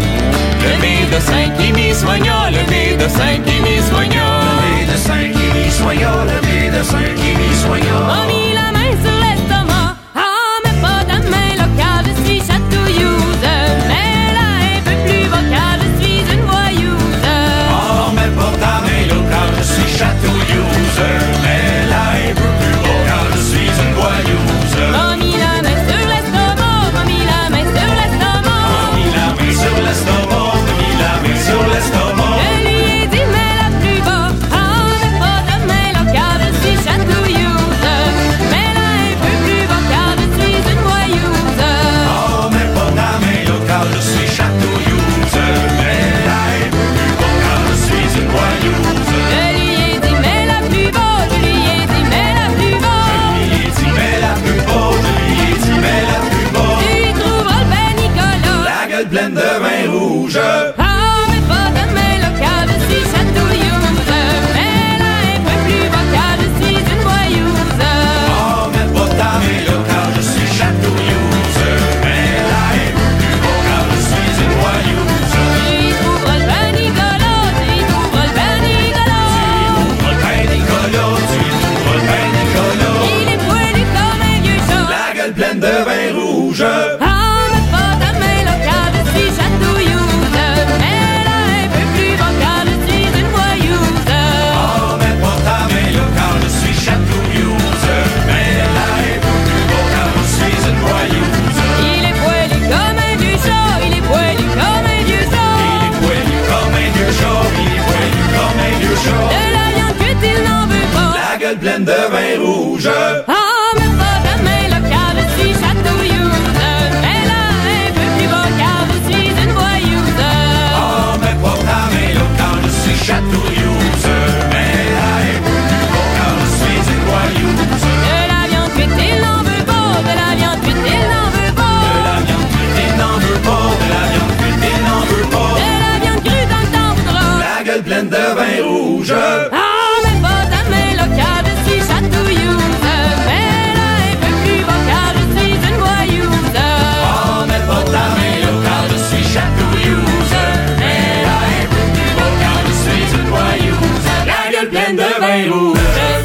Le médecin qui m'y soigna, le médecin qui m'y soigna. Le médecin qui m'y soigna, le médecin qui m'y soigna. M'a mis la main sur l'estomac, ah mais pas de main locale, je suis chatouilleuse. Mais là un peu plus vocale, je suis une voyeuse. Oh mais pas ta main locale, je suis chatouilleuse. Mais là un peu plus vocale, je suis une voyeuse. M'a mis la main sur l'estomac, m'a mis la main sur l'estomac. M'a mis la main sur l'estomac, m'a mis la main sur l'estomac. Je lui ai dit mais la plus bas, ah mais pas de main locale, je suis chatouilleuse. Mais là un peu plus vocale, je suis une voyeuse. Oh mais pas ta main locale, je suis chatouilleuse. Mais là un peu plus vocale, je suis une voyeuse. Je lui ai dit mais la plus bas, je lui ai dit mais la plus bas. Je lui ai dit mais la plus bas, je lui ai dit mais la plus bas. Tu trouveras le ben Nicolas, la gueule pleine de vin rouge. ah mais pas de main locale, je suis chatouilleuse. Mais là un peu plus vocale, je suis une voyeuse. Oh mais pas ta main locale, je suis chatouilleuse. Mais là un peu plus vocale, je suis une voyeuse. Tu trouveras le ben Nicolas, tu trouveras le ben Nicolas. Tu trouveras le ben Nicolas, tu trouveras le ben Nicolas. Il est poilu comme un vieux chat, la gueule pleine de vin rouge. ah mais pas de main locale, je suis chatouilleuse. Mais là un peu plus vocale, je suis une voyeuse. Oh mais pas ta main locale, je suis chatouilleuse. Mais là un peu plus vocale, je suis une voyeuse. Il est poilu comme un vieux chat, il est poilu comme un vieux chat. Il est poilu comme un vieux chat, il est poilu comme un vieux chat. De la viande cuite, il n'en veut pas, la gueule pleine de vin rouge. ah mais pas de main locale, je suis chatouilleuse. Mais là un peu plus vocale, je suis une voyeuse. Oh mais pas ta main locale, je suis chatouilleuse. Mais là un peu plus vocale, je suis une voyeuse. De la viande cuite, il n'en veut pas, de la viande cuite, il n'en veut pas. De la viande cuite, il n'en veut pas. De la viande cuite, il n'en veut pas. De la viande crue dans le temps voudra, La gueule pleine de vin rouge. ah mais pas de main locale, je suis chatouilleuse. Mais là un peu plus vocale, je suis une voyeuse. Oh mais pas ta main locale, je suis chatouilleuse. Mais là un peu plus vocale, je suis une voyeuse. La gueule pleine de vin rouge.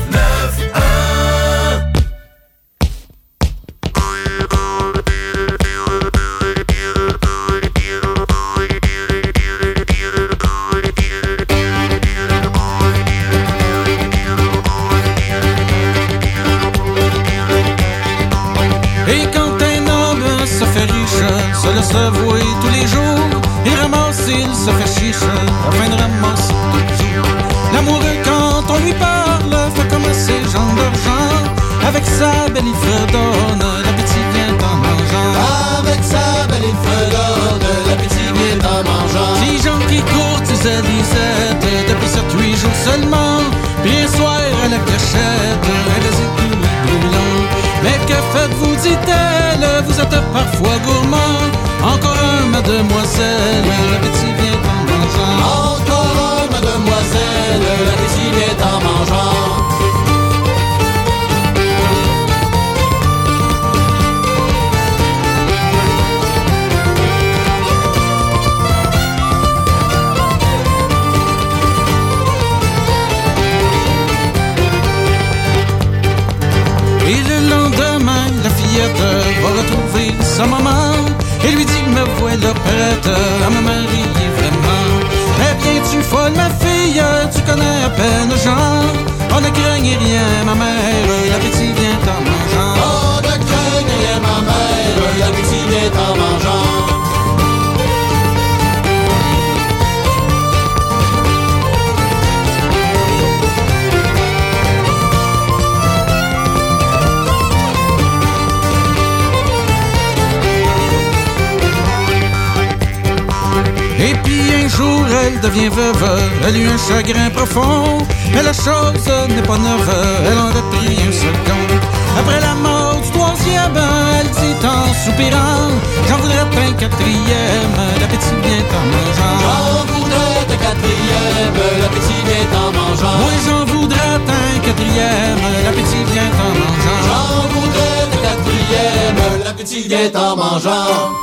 Et quand un homme se fait riche, se laisse avouer tous les jours, il ramasse, il se fait chiche, afin de ramasser toujours. L'amoureux, quand on lui parle, fait comme ces gens d'argent. Avec sa belle il fredonne, l'appétit vient en mangeant. Avec sa belle il fredonne, l'appétit vient en mangeant. Dix gens qui courtisaient Lisette, depuis sept huit jours seulement. Puis un soir à la cachette, elle les écoute brûlant. Mais que faites-vous, dit-elle, vous êtes parfois gourmand. Encore un, mademoiselle, l'appétit vient en mangeant. Encore un, mademoiselle, l'appétit vient en mangeant. Et le lendemain, la fillette va retrouver sa maman et lui dit, me voilà prête à me marier vraiment. Eh bien, tu folle, ma fille, tu connais à peine Jean. On ne craigne rien, ma mère, l'appétit vient en mangeant. On ne craigne rien, ma mère, l'appétit vient en mangeant. jour, elle devient veuve. Elle eut un chagrin profond, mais la chose n'est pas neuve. Elle en a pris un second. Après la mort du troisième, elle dit en soupirant: j'en voudrais un quatrième, l'appétit vient en mangeant. J'en voudrais un quatrième, l'appétit vient en mangeant. Oui, j'en voudrais un quatrième, l'appétit vient en mangeant. J'en voudrais un quatrième, l'appétit vient en mangeant.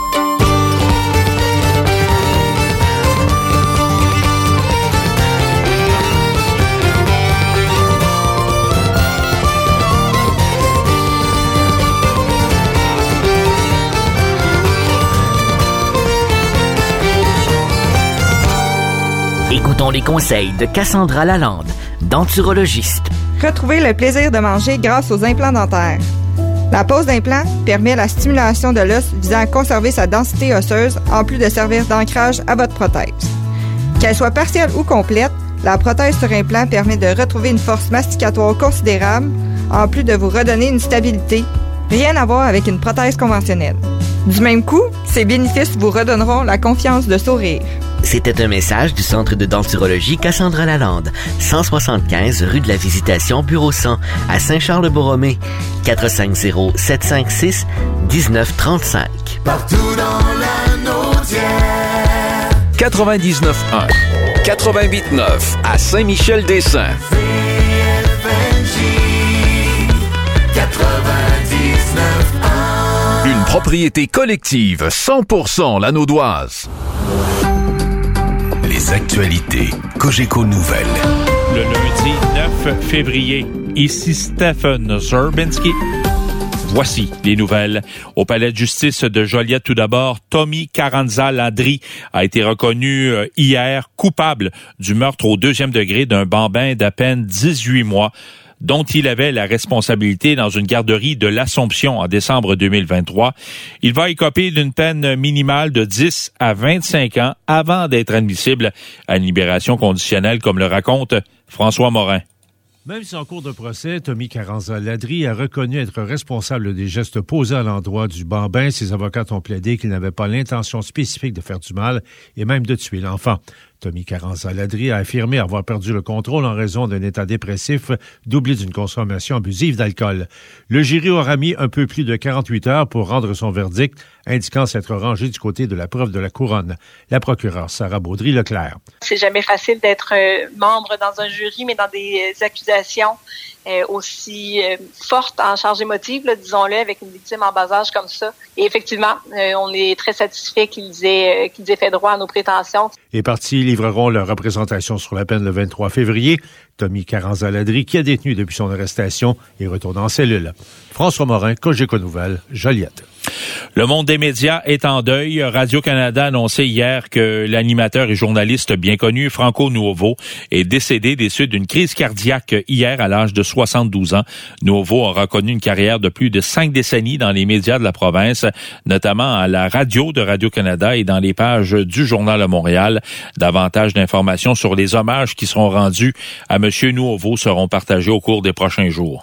Écoutons les conseils de Cassandra Lalande, denturologiste. Retrouvez le plaisir de manger grâce aux implants dentaires. La pose d'implant permet la stimulation de l'os visant à conserver sa densité osseuse en plus de servir d'ancrage à votre prothèse. Qu'elle soit partielle ou complète, la prothèse sur implant permet de retrouver une force masticatoire considérable en plus de vous redonner une stabilité. Rien à voir avec une prothèse conventionnelle. Du même coup, ces bénéfices vous redonneront la confiance de sourire. C'était un message du Centre de denturologie Cassandra Lalande, cent soixante-quinze rue de la Visitation, bureau cent, à Saint-Charles-de-Borromée, quatre cinq zéro, sept cinq six, un neuf trois cinq. Partout dans la Naudière. quatre-vingt-dix-neuf un, quatre-vingt-huit neuf à Saint-Michel-des-Saints. quatre-vingt-dix-neuf un. Une propriété collective cent pour cent lanaudoise. Les actualités Cogeco Nouvelles. Le lundi neuf février, ici Stephen Zerbinski. Voici les nouvelles. Au palais de justice de Joliette, tout d'abord, Tommy Carranza-Landry a été reconnu hier coupable du meurtre au deuxième degré d'un bambin d'à peine dix-huit mois. Dont il avait la responsabilité dans une garderie de l'Assomption en décembre deux mille vingt-trois. Il va écoper d'une peine minimale de dix à vingt-cinq ans avant d'être admissible à une libération conditionnelle, comme le raconte François Morin. Même si en cours de procès, Tommy Carranza-Landry a reconnu être responsable des gestes posés à l'endroit du bambin, ses avocats ont plaidé qu'il n'avait pas l'intention spécifique de faire du mal et même de tuer l'enfant. Tommy Carranza-Landry a affirmé avoir perdu le contrôle en raison d'un état dépressif doublé d'une consommation abusive d'alcool. Le jury aura mis un peu plus de quarante-huit heures pour rendre son verdict, indiquant s'être rangé du côté de la preuve de la couronne. La procureure Sarah Baudry-Leclerc. C'est jamais facile d'être euh, membre dans un jury, mais dans des euh, accusations euh, aussi euh, fortes en charge émotive, là, disons-le, avec une victime en bas âge comme ça. Et effectivement, euh, on est très satisfait qu'ils aient, euh, qu'ils aient fait droit à nos prétentions. Les parties livreront leur représentation sur la peine le vingt-trois février. Tommy Carranza-Landry, qui est détenu depuis son arrestation, est retourné en cellule. François Morin, Cogeco Nouvelles, Joliette. Le monde des médias est en deuil. Radio-Canada a annoncé hier que l'animateur et journaliste bien connu Franco Nuovo est décédé des suites d'une crise cardiaque hier à l'âge de soixante-douze ans. Nuovo aura connu une carrière de plus de cinq décennies dans les médias de la province, notamment à la radio de Radio-Canada et dans les pages du Journal de Montréal. Davantage d'informations sur les hommages qui seront rendus à M. Nuovo seront partagés au cours des prochains jours.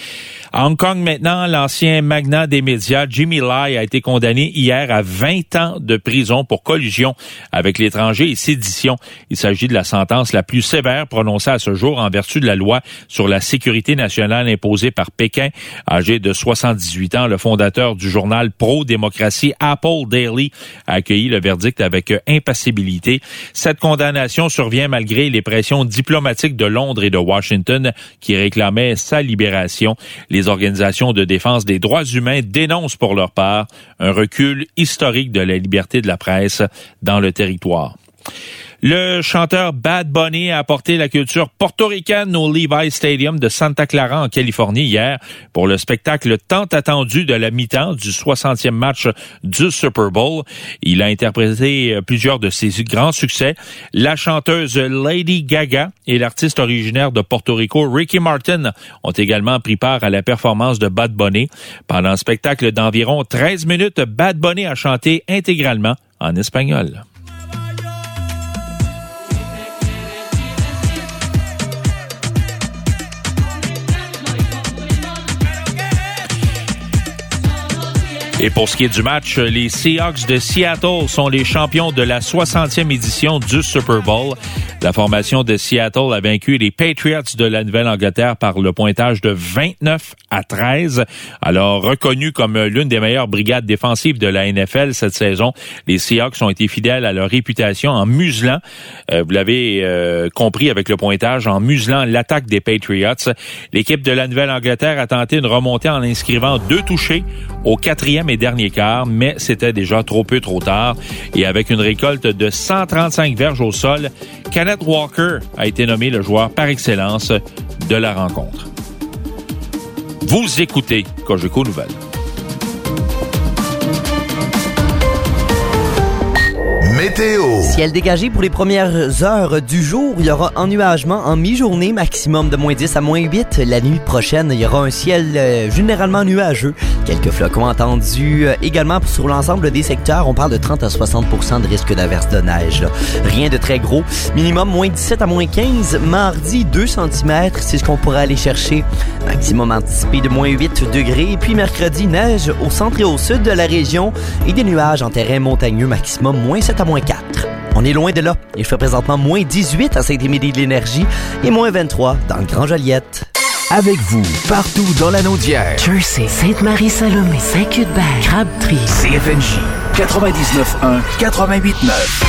À Hong Kong maintenant, l'ancien magnat des médias Jimmy Lai a été condamné hier à vingt ans de prison pour collusion avec l'étranger et sédition. Il s'agit de la sentence la plus sévère prononcée à ce jour en vertu de la loi sur la sécurité nationale imposée par Pékin. Âgé de soixante-dix-huit ans, le fondateur du journal pro-démocratie Apple Daily a accueilli le verdict avec impassibilité. Cette condamnation survient malgré les pressions diplomatiques de Londres et de Washington qui réclamaient sa libération. Les organisations de défense des droits humains dénoncent pour leur part un recul historique de la liberté de la presse dans le territoire. Le chanteur Bad Bunny a apporté la culture portoricaine au Levi's Stadium de Santa Clara en Californie hier pour le spectacle tant attendu de la mi-temps du soixantième match du Super Bowl. Il a interprété plusieurs de ses grands succès. La chanteuse Lady Gaga et l'artiste originaire de Porto Rico, Ricky Martin, ont également pris part à la performance de Bad Bunny. Pendant un spectacle d'environ treize minutes, Bad Bunny a chanté intégralement en espagnol. Et pour ce qui est du match, les Seahawks de Seattle sont les champions de la soixantième édition du Super Bowl. La formation de Seattle a vaincu les Patriots de la Nouvelle-Angleterre par le pointage de vingt-neuf à treize. Alors, reconnus comme l'une des meilleures brigades défensives de la N F L cette saison, les Seahawks ont été fidèles à leur réputation en muselant, euh, vous l'avez euh, compris avec le pointage, en muselant l'attaque des Patriots. L'équipe de la Nouvelle-Angleterre a tenté une remontée en inscrivant deux touchés au quatrième et dernier quart, mais c'était déjà trop peu trop tard. Et avec une récolte de cent trente-cinq verges au sol, Kenneth Walker a été nommé le joueur par excellence de la rencontre. Vous écoutez Cogeco Nouvelles. Météo. Ciel dégagé pour les premières heures du jour. Il y aura ennuagement en mi-journée, maximum de moins dix à moins huit. La nuit prochaine, il y aura un ciel euh, généralement nuageux. Quelques flocons attendus euh, également sur l'ensemble des secteurs. On parle de trente à soixante pour cent de risque d'averse de neige. Là. Rien de très gros. Minimum moins dix-sept à moins quinze. Mardi, deux centimètres, c'est ce qu'on pourrait aller chercher. Maximum anticipé de moins huit degrés. Et puis mercredi, neige au centre et au sud de la région et des nuages en terrain montagneux. Maximum moins sept à moins quatre. On est loin de là. Il fait présentement moins dix-huit à Saint-Émilie de l'Énergie et moins vingt-trois dans le Grand Joliette. Avec vous, partout dans la Naudière. Jersey, Sainte-Marie-Salomé, Saint-Cuthbert, Crabtree. C F N J quatre-vingt-dix-neuf un, quatre-vingt-huit neuf.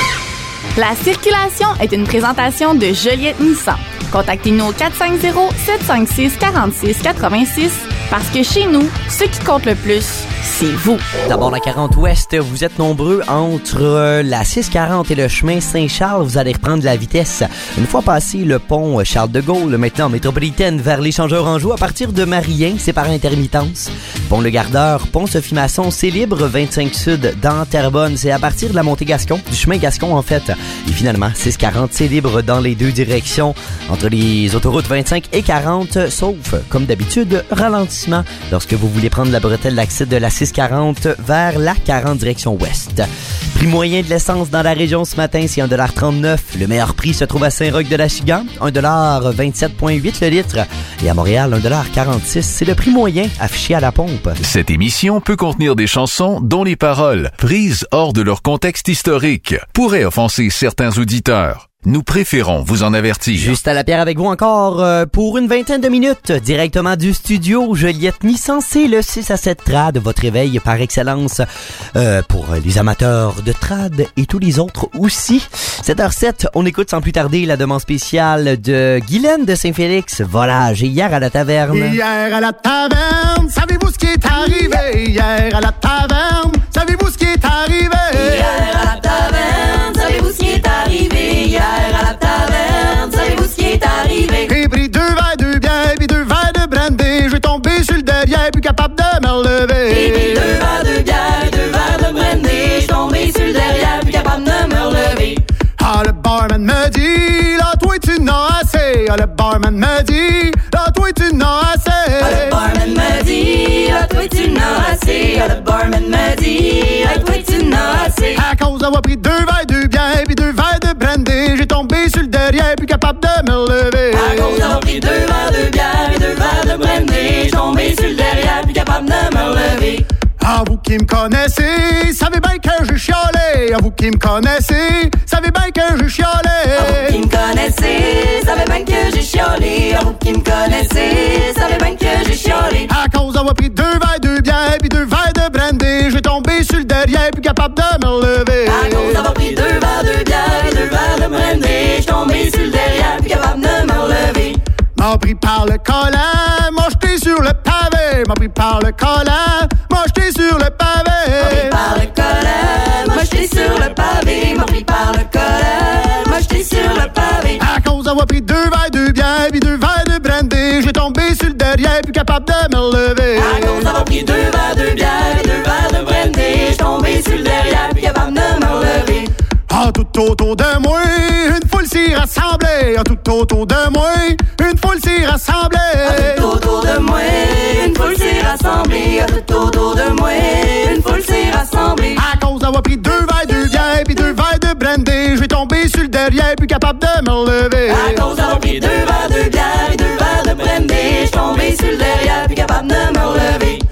La circulation est une présentation de Joliette Nissan. Contactez-nous au quatre cinq zéro, sept cinq six, quatre six quatre six parce que chez nous, ce qui compte le plus, c'est vous. D'abord, la quarante Ouest, vous êtes nombreux entre la six quarante et le chemin Saint-Charles. Vous allez reprendre la vitesse. Une fois passé le pont Charles de Gaulle, maintenant métropolitaine vers l'échangeur Anjou, à partir de Marien, c'est par intermittence. Pont Le Gardeur, pont Sophie-Masson, c'est libre. vingt-cinq Sud dans Terrebonne, c'est à partir de la montée Gascon, du chemin Gascon en fait. Et finalement, six quarante, c'est libre dans les deux directions, entre les autoroutes vingt-cinq et quarante, sauf, comme d'habitude, ralentissement lorsque vous voulez prendre la bretelle d'accès de la six quarante vers la quarante direction ouest. Prix moyen de l'essence dans la région ce matin, c'est un dollar trente-neuf. Le meilleur prix se trouve à Saint-Roch-de-l'Achigan, un dollar vingt-sept virgule huit le litre. Et à Montréal, un dollar quarante-six. C'est le prix moyen affiché à la pompe. Cette émission peut contenir des chansons dont les paroles, prises hors de leur contexte historique, pourraient offenser certains auditeurs. Nous préférons vous en avertir. Juste à la pierre avec vous encore euh, pour une vingtaine de minutes, directement du studio Joliette Nissan, c'est le six à sept trad, votre réveil par excellence euh, pour les amateurs de trad et tous les autres aussi. sept heures sept, on écoute sans plus tarder la demande spéciale de Guylaine de Saint-Félix, Volage, hier à la taverne. Hier à la taverne, savez-vous ce qui est arrivé? Hier à la taverne, savez-vous ce qui est arrivé? Hier à la taverne, savez-vous ce qui est arrivé? Hier à la taverne, savez-vous ce qui est arrivé? J'ai pris deux verres de bière puis deux verres de brandy. Je vais tomber sur le derrière, plus capable de me relever. J'ai pris deux verres de bière, deux verres de brandy. Je suis tombé sur le derrière, plus capable de me relever. Ah, le barman me dit, là, toi, tu n'as assez. Ah, le barman me dit, là, toi, tu n'as assez. Ah, le barman me dit, là, toi, tu n'as assez. Ah, le barman me dit, là, toi, tu n'as assez. À cause d'avoir pris deux verres de bière puis deux verres de brandy, j'ai tombé sur le derrière, plus capable de me relever. À cause d'avoir pris deux verres de bière et deux verres de brandy, je suis tombé sur le derrière, plus capable de me relever. Ah, vous qui me connaissez, savez bien que je chialais. Ah, vous qui me connaissez, savez bien que je chialais. Ah, vous qui me connaissez, savez bien que j'ai chialé. Ah, vous qui me connaissez, savez bien que j'ai chialé. À cause d'avoir pris deux verres de bière puis deux verres de brandy, j'ai tombé sur le derrière, plus capable de me relever. À cause d'avoir pris deux verres de bière et deux verres de brandy, je suis tombé sur le derrière, plus capable de me relever. M'a pris par le collant, m'a jeté sur le pavé. M'a pris par le collant, m'a jeté sur le pavé. M'a pris par le collant, m'a jeté sur le pavé. M'a pris par le collant, m'a jeté sur le pavé. À cause d'avoir pris deux verres de bière puis deux verres de brandy, j'ai tombé sur le derrière, plus capable de me relever. À cause d'avoir pris deux verres de bière et deux verres de brandy, je suis tombé sur le derrière, plus capable de me relever. Ah, tout autour de moi, une foule s'y rassemblait. Ah, tout autour de moi, une foule s'y rassemblait. Ah, tout autour de moi, une foule s'y rassemblée. Ah, tout autour de moi, une foule s'y rassemblée. À cause d'avoir pris deux verres de bière puis deux verres de brandy, je vais tomber sur le derrière, plus capable de me relever. À cause d'avoir pris deux verres de bière et deux verres de brandy, je suis tombé sur le derrière, plus capable de me relever. Vous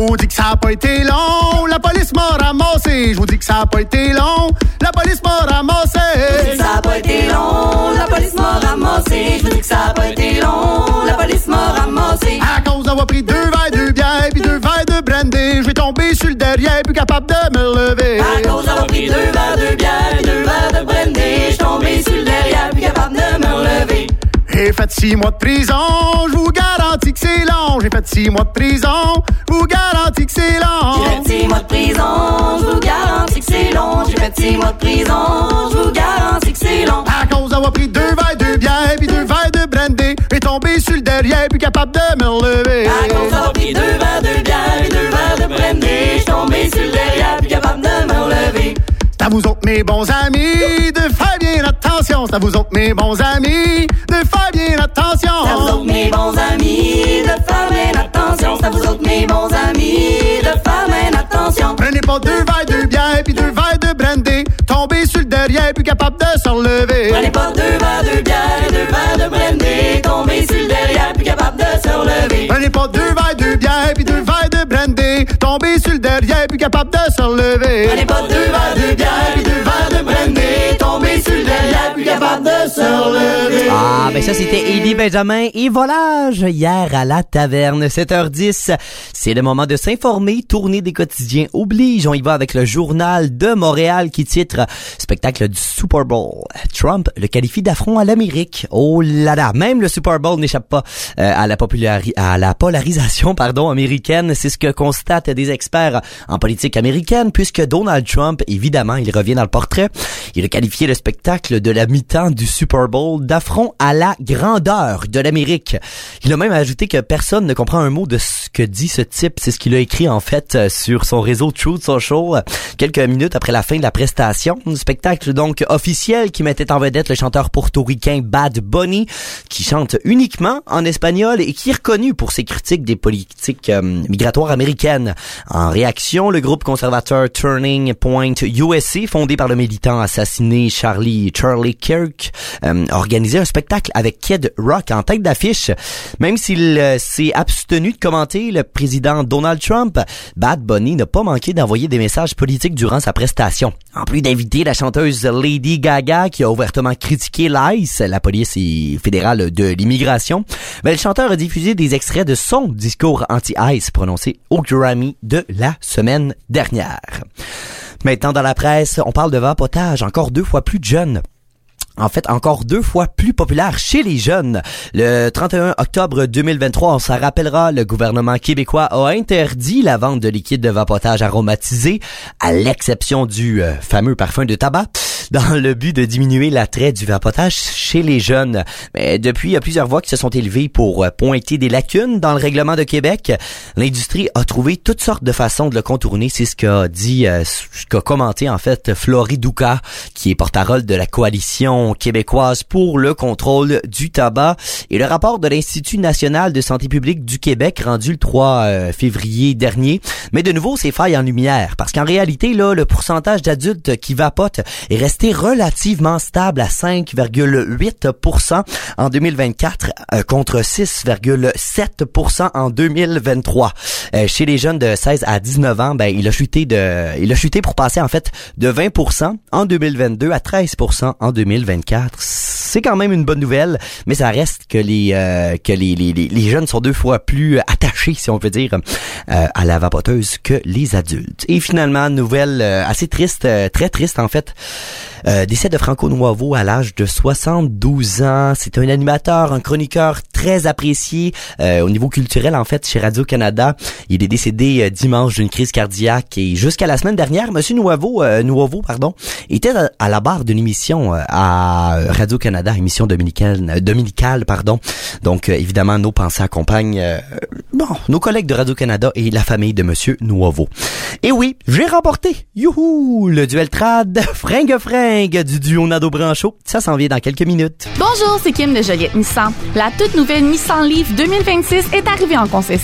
vous dis que ça a pas été long, la police m'a ramassé. Je vous dis que ça a pas été long, la police m'a ramassé. Je vous dis que ça a pas été long, la police m'a ramassé. Je vous dis que ça a pas été long, la police m'a ramassé. À cause d'avoir pris deux verres de bière puis deux verres de brandy, je vais tomber sur le derrière, plus capable de me lever. À cause d'avoir pris deux verres de bière, deux verres de brandy, je suis tombé sur le derrière, plus capable de me relever. J'ai fait six mois de prison, je vous garantis que c'est long. J'ai fait six mois de prison, je vous garantis que c'est long. J'ai fait six mois de prison, je vous garantis que c'est long. J'ai fait six mois de prison, je vous garantis que c'est long. À cause d'avoir pris deux verres de bière puis deux verres de brandy, j'ai tombé sur le derrière, plus capable de me relever. À cause d'avoir pris deux verres de bière et deux verres de brandy, je suis tombé sur le derrière, plus capable de me relever. C'est à vous autres mes bons amis de faire bien attention. C'est à vous autres mes bons amis de faire bien attention. C'est à vous autres mes bons amis de faire bien attention. C'est à vous autres mes bons amis de faire bien attention. Prenez pas deux verres de bière puis deux verres de brandy, tombez sur le derrière, plus capable de se relever. Prenez pas deux verres de bière et deux verres de brandy, tombez sur le derrière, plus capable de se relever. Prenez pas deux verres de bière puis deux verres de brandy, tombez sur le derrière, plus capable de se relever. Prenez pas deux verres de bière et deux verres de brandy, tombez sur le derrière, plus capable de se relever. Ah, ben ça, c'était Élie Benjamin et Volage hier à la taverne, sept heures dix. C'est le moment de s'informer. Tournée des quotidiens oblige. On y va avec le Journal de Montréal qui titre spectacle du Super Bowl. Trump le qualifie d'affront à l'Amérique. Oh là là, même le Super Bowl n'échappe pas euh, à la populari- à la polarisation, pardon, américaine. C'est ce que constatent des experts en politique américaine, puisque Donald Trump, évidemment, il revient dans le portrait. Il a qualifié le spectacle de la mi-temps du Super Bowl d'affront à la grandeur de l'Amérique. Il a même ajouté que personne ne comprend un mot de ce que dit ce type. C'est ce qu'il a écrit, en fait, sur son réseau Truth Social, quelques minutes après la fin de la prestation. Un spectacle, donc, officiel qui mettait en vedette le chanteur portoricain Bad Bunny, qui chante uniquement en espagnol et qui est reconnu pour ses critiques des politiques euh, migratoires américaines. En réaction, le groupe conservateur Turning Point U S A, fondé par le militant assassiné Charlie Charlie Kirk, euh, a organisé un spectacle avec Kid Rock en tête d'affiche. Même s'il euh, s'est abstenu de commenter le président Donald Trump, Bad Bunny n'a pas manqué d'envoyer des messages politiques durant sa prestation. En plus d'inviter la chanteuse Lady Gaga, qui a ouvertement critiqué l'ICE, la police fédérale de l'immigration, ben, le chanteur a diffusé des extraits de son discours anti-ICE prononcé au Grammy de la semaine dernière. Maintenant, dans la presse, on parle de vapotage, encore deux fois plus jeune. En fait, encore deux fois plus populaire chez les jeunes. Le trente et un octobre deux mille vingt-trois, on s'en rappellera, le gouvernement québécois a interdit la vente de liquide de vapotage aromatisé, à l'exception du euh, fameux parfum de tabac, dans le but de diminuer l'attrait du vapotage chez les jeunes. Mais depuis, il y a plusieurs voix qui se sont élevées pour euh, pointer des lacunes dans le règlement de Québec. L'industrie a trouvé toutes sortes de façons de le contourner. C'est ce qu'a dit, euh, ce qu'a commenté en fait Florie Douka, qui est porte-parole de la coalition québécoise pour le contrôle du tabac, et le rapport de l'Institut national de santé publique du Québec rendu le trois février dernier met de nouveau ses failles en lumière, parce qu'en réalité là, le pourcentage d'adultes qui vapotent est resté relativement stable à cinq virgule huit pour cent en deux mille vingt-quatre euh, contre six virgule sept pour cent en deux mille vingt-trois. Euh, chez les jeunes de seize à dix-neuf ans, ben il a chuté de il a chuté pour passer en fait de vingt pour cent en deux mille vingt-deux à treize pour cent en deux mille vingt-quatre. C'est quand même une bonne nouvelle, mais ça reste que les euh, que les, les les jeunes sont deux fois plus attachés, si on peut dire, euh, à la vapoteuse que les adultes. Et finalement, nouvelle euh, assez triste, euh, très triste en fait. Euh, décès de Franco Nuovo à l'âge de soixante-douze ans. C'est un animateur, un chroniqueur très apprécié euh, au niveau culturel en fait chez Radio-Canada. Il est décédé euh, dimanche d'une crise cardiaque, et jusqu'à la semaine dernière, Monsieur Nuovo, euh, Nuovo pardon, était à, à la barre d'une émission euh, à Radio-Canada, émission dominicale, euh, dominicale pardon. Donc euh, évidemment, nos pensées accompagnent euh, bon, nos collègues de Radio-Canada et la famille de Monsieur Nuovo. Et oui, j'ai remporté, youhou, le duel trad fringue fringue du duo Nadeau Branchot. Ça s'en vient dans quelques minutes. Bonjour, c'est Kim de Joliette Nissan. La toute nouvelle Nissan Leaf deux mille vingt-six est arrivée en concession.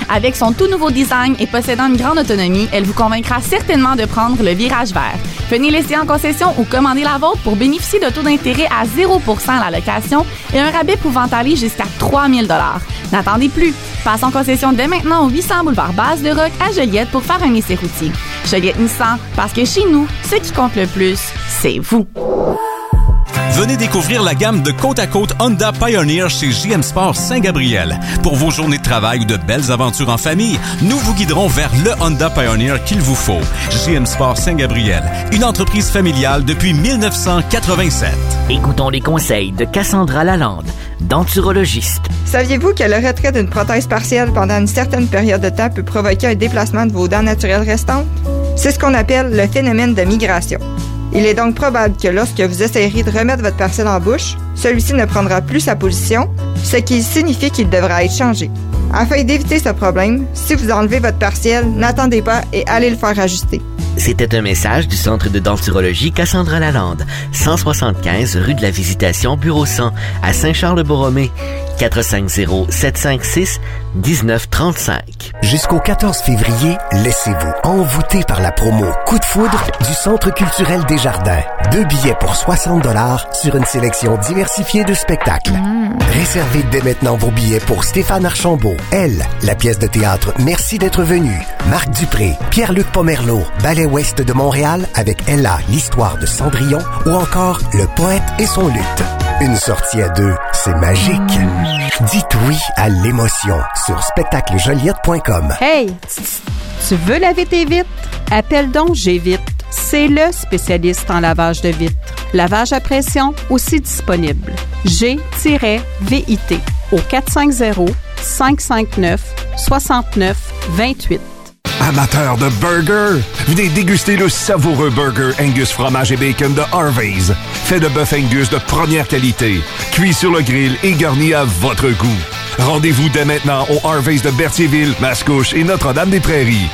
Avec son tout nouveau design et possédant une grande autonomie, elle vous convaincra certainement de prendre le virage vert. Venez l'essayer en concession ou commandez la vôtre pour bénéficier de taux d'intérêt à zéro pour cent à la location et un rabais pouvant aller jusqu'à trois mille dollars. N'attendez plus. Passe en concession dès maintenant au huit cents boulevard Base-de-Roc à Joliette pour faire un essai routier. Joliette Nissan, parce que chez nous, ce qui compte le plus, c'est vous. Venez découvrir la gamme de côte à côte Honda Pioneer chez J M Sport Saint-Gabriel. Pour vos journées de travail ou de belles aventures en famille, nous vous guiderons vers le Honda Pioneer qu'il vous faut. J M Sport Saint-Gabriel, une entreprise familiale depuis dix-neuf cent quatre-vingt-sept. Écoutons les conseils de Cassandra Lalande, denturologiste. Saviez-vous que le retrait d'une prothèse partielle pendant une certaine période de temps peut provoquer un déplacement de vos dents naturelles restantes? C'est ce qu'on appelle le phénomène de migration. Il est donc probable que lorsque vous essayerez de remettre votre partiel en bouche, celui-ci ne prendra plus sa position, ce qui signifie qu'il devra être changé. Afin d'éviter ce problème, si vous enlevez votre partiel, n'attendez pas et allez le faire ajuster. C'était un message du Centre de denturologie Cassandra Lalande, cent soixante-quinze rue de la Visitation, bureau cent, à Saint-Charles-Borromée, quatre cinq zéro, sept cinq six, un neuf trois cinq. Jusqu'au quatorze février, laissez-vous envoûter par la promo Coup de foudre du Centre culturel Desjardins. Deux billets pour soixante dollars sur une sélection diversifiée de spectacles. Mmh. Réservez dès maintenant vos billets pour Stéphane Archambault, Elle, la pièce de théâtre Merci d'être venu, Marc Dupré, Pierre-Luc Pomerleau, Ballet Ouest de Montréal avec Ella, l'histoire de Cendrillon ou encore Le poète et son luth. Une sortie à deux, c'est magique. Dites oui à l'émotion sur spectacle joliette point com. Hey, tu veux laver tes vitres? Appelle donc G-Vite. C'est le spécialiste en lavage de vitres. Lavage à pression aussi disponible. G V I T au quatre cinq zéro, cinq cinq neuf, six neuf deux huit. Amateurs de burgers, venez déguster le savoureux burger Angus fromage et bacon de Harvey's. Fait de bœuf Angus de première qualité, cuit sur le grill et garni à votre goût. Rendez-vous dès maintenant au Harvey's de Berthierville, Mascouche et Notre-Dame-des-Prairies.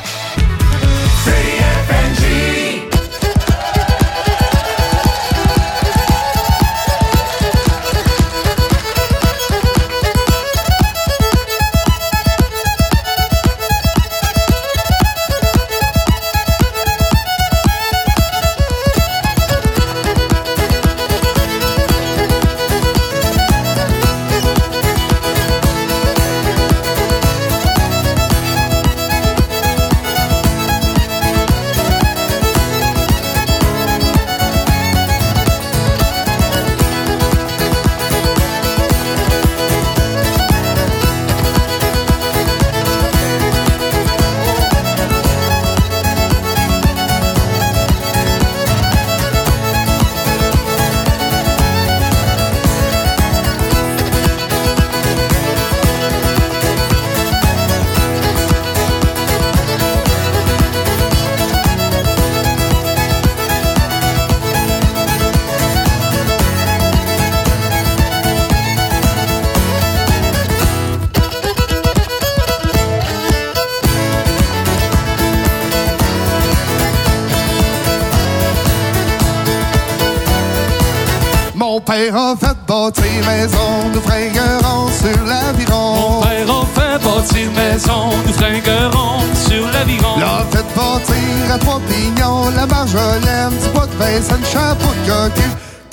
Mon père a fait bâtir maison, nous fringuerons sur l'aviron. Mon père a fait bâtir maison, nous fringuerons sur l'aviron. L'a fait bâtir à trois pignons, la marjolaine, du bois de baisse, un chapeau de coquille.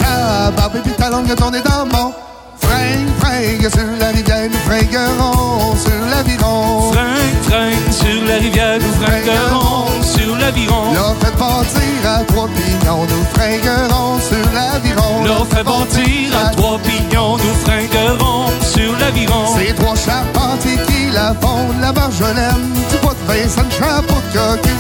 Ta barbe et puis ta langue tournée dans mon fringue, fringue sur la rivière, nous fringuerons sur l'aviron. Fringue, fringue sur la rivière, nous fringuerons sur l'aviron. L'a fait bâtir à trois pignons, nous fringuerons sur l'aviron. L'a fait bâtir à trois pignons, nous fringuerons sur l'aviron. C'est trois charpentiers qui la font, la marjolaine, du bois de baisse, un chapeau de coquille.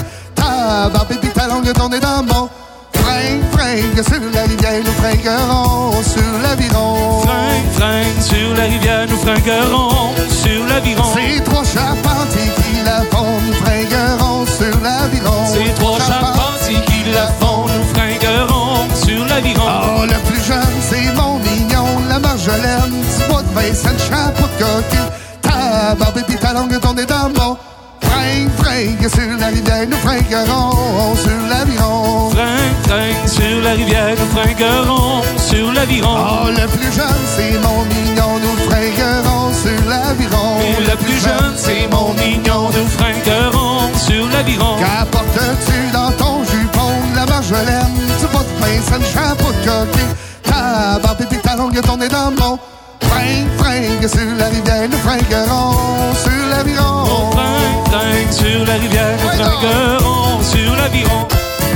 Ta barbe et puis ta langue tournée dans mon fringue, fringue sur la rivière, nous fringuerons sur l'aviron. Fringue, fringue sur la rivière, nous fringuerons sur l'aviron. C'est trois charpentiers qui la font, nous fringuerons sur l'aviron. C'est trois charpentiers qui la font, nous fringuerons sur l'aviron. Oh, le plus jeune, c'est mon mignon, la marjolaine, du bois de baisse, un chapeau de coquille. Ta barbe et puis ta langue tournée dans mon fringue, fringue sur la rivière, nous fringuerons sur l'aviron. Fringue, fringue sur la rivière, nous fringuerons sur l'aviron. Oh, le plus jeune, c'est mon mignon, nous fringuerons sur l'aviron. Et le plus jeune, c'est mon mignon, marjolaine, du bas de pain, ça ne chante pas de coquille. Ta barbe et puis ta langue tournée dans mon fringue, fringue, sur la rivière, nous fringuerons sur l'aviron. On fringue, fringue, sur la rivière, nous fringuerons sur l'aviron.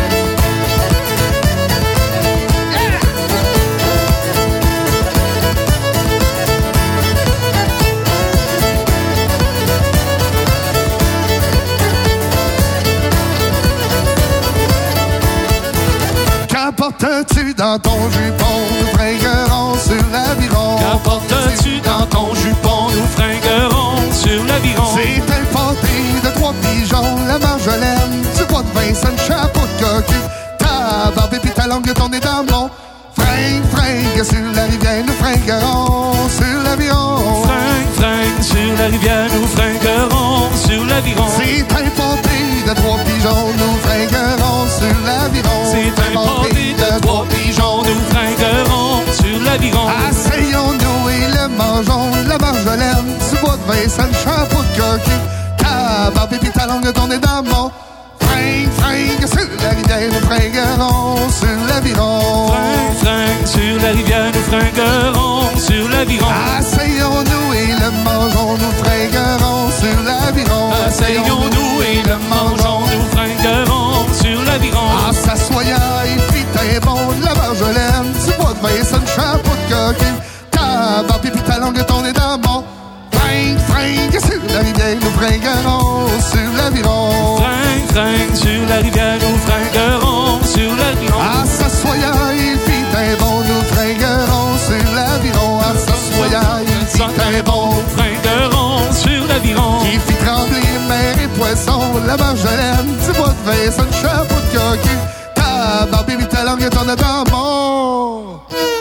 Qu'apportes-tu dans ton jupon, nous fringuerons sur l'aviron. Qu'apportes-tu dans ton jupon, nous fringuerons sur l'aviron. C'est un pâté de trois pigeons, la marjolaine, du bois de vin, ça ne chapeau de coquille. Ta barbe et puis ta langue tournée dans mon fringue, fringue, sur la rivière, nous fringuerons sur l'aviron. Fringue, fringue, sur la rivière, nous fringuerons sur l'aviron. C'est un pâté de trois pigeons, nous fringuerons sur l'aviron. C'est un pâté de trois pigeons, nous fringuerons sur l'aviron. Asseyons-nous et le mangeons, la marjolaine, du bois de vin, ça ne chapeau de coquille. Ta barbe et puis ta langue tournée dans mon fringue, fringue, sur la rivière, nous fringuerons sur l'aviron. Fringue, fringue, sur la rivière, nous fringuerons sur l'aviron. Asseyons-nous et le mangeons, nous fringuerons sur l'aviron. Asseyons-nous et le mangeons, nous fringuerons sur l'aviron. Ah, s'assoya et puis t'es bon, la marjolaine, du bois de vin, ça ne chapeau de coquille. Ta barbe et puis ta langue tournée dans mon fringue, fringue, sur la rivière, nous fringuerons sur l'aviron. Fringue, fringue, sur la rivière, nous fringuerons sur l'aviron. Ah, s'assoya et puis t'es bon, nous fringuerons sur l'aviron. Ah, s'assoya et puis t'es bon, nous fringuerons sur l'aviron. Qui fit trembler mer et poisson, la marjolaine, du bois de vin, ça ne chapeau de coquille. Ta barbe et puis ta langue tourne dans mon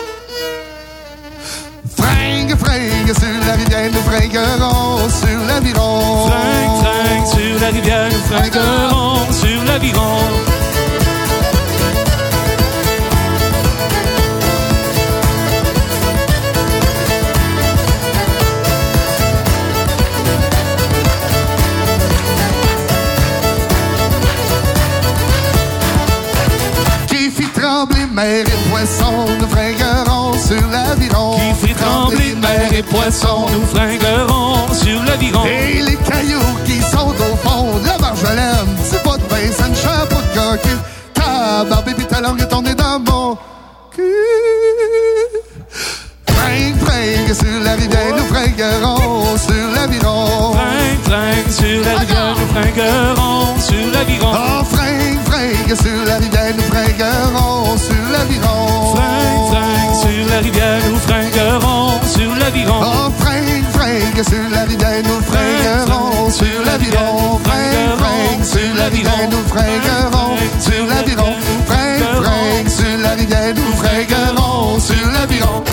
fringue, fringue, sur la rivière, nous fringuerons sur l'aviron. Fringue, fringue, sur la rivière, nous fringuerons sur l'aviron. Qui fit trembler mer et poisson, nous fringuerons sur l'aviron. Qui fit trembler mer et poisson, nous fringuerons sur l'aviron. Et les cailloux qui sont au fond, la marjolaine, c'est pas de vin, ça ne chapeau de coquille. Ta barbe et puis ta langue tournée dans mon cul. Fringue, fringue, sur la rivière, nous fringuerons sur l'aviron. Fringue, fringue, sur la rivière, nous fringuerons sur l'aviron. Oh, fringue, fringue, sur la rivière, nous fringuerons sur l'aviron. Fringue, fringue, sur la rivière, nous fringuerons sur l'aviron. Oh, fringue, fringue, sur la rivière, nous fringuerons sur l'aviron. Fringue, fringue, sur la rivière, nous fringuerons sur l'aviron. Fringue, fringue, sur la rivière, nous fringuerons sur l'aviron.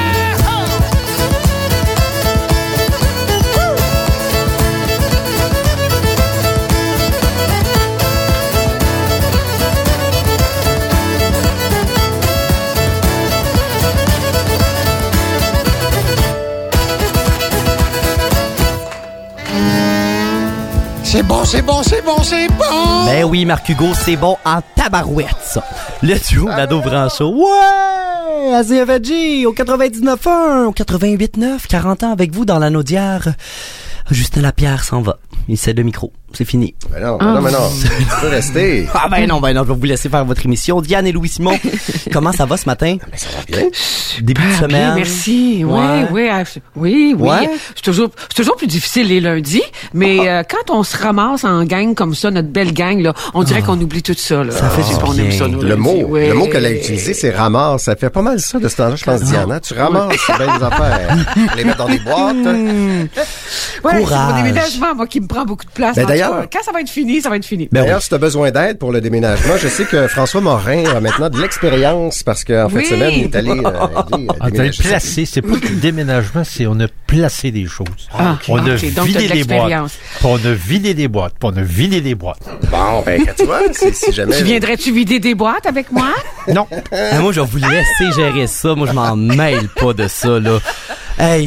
C'est bon, c'est bon, c'est bon, c'est bon! Ben oui, Marc Hugo, c'est bon en tabarouette, ça. Le duo Mado Brancho. Ouais! À C F N J, au quatre-vingt-dix-neuf un, au quatre-vingt-huit neuf, quarante ans avec vous dans l'anneau d'hier. Justin Lapierre s'en va. Il cède le micro. C'est fini. Ben non, ben non, ben non. Tu peux rester. Ah ben non, ben non, je vais vous laisser faire votre émission. Diane et Louis-Simon, comment ça va ce matin? Ben ça va bien. Début de semaine. Bien, merci. Oui, Ouais. oui, ah, oui, oui. Ouais. C'est toujours, c'est toujours plus difficile les lundis, mais euh, quand on se ramasse en gang comme ça, notre belle gang, là, on dirait qu'on oublie tout ça. Là. Ça fait C'est du qu'on bien. aime ça, nous, Le lundis. mot, Oui. le mot qu'elle a utilisé, c'est ramasse. Ça fait pas mal ça de ce temps-là, je pense, Diana. Tu ramasses, c'est bien des affaires. Les mettre dans des boîtes. Ouais, c'est mon Courage. déménagement, moi, qui me prend beaucoup de place. Ben, En tout d'ailleurs- cas, quand ça va être fini, ça va être fini. D'ailleurs, si tu as besoin d'aide pour le déménagement, je sais que François Morin a maintenant de l'expérience parce qu'en fin Oui. de semaine, il est allé euh, aider à On a déménager ça. placé, c'est pas du déménagement, c'est on a placé des choses. Ah, ok, on a ok, donc t'as vidé de des boîtes. l'expérience. Puis on a vidé des boîtes. Puis on a vidé des boîtes. Bon, ben, quand tu vois, c'est- si jamais... Tu viendrais-tu vider des boîtes avec moi? Non. Ah, moi, je vais vous laisser gérer ça. Moi, je m'en mêle pas de ça, là. Hey. Hey,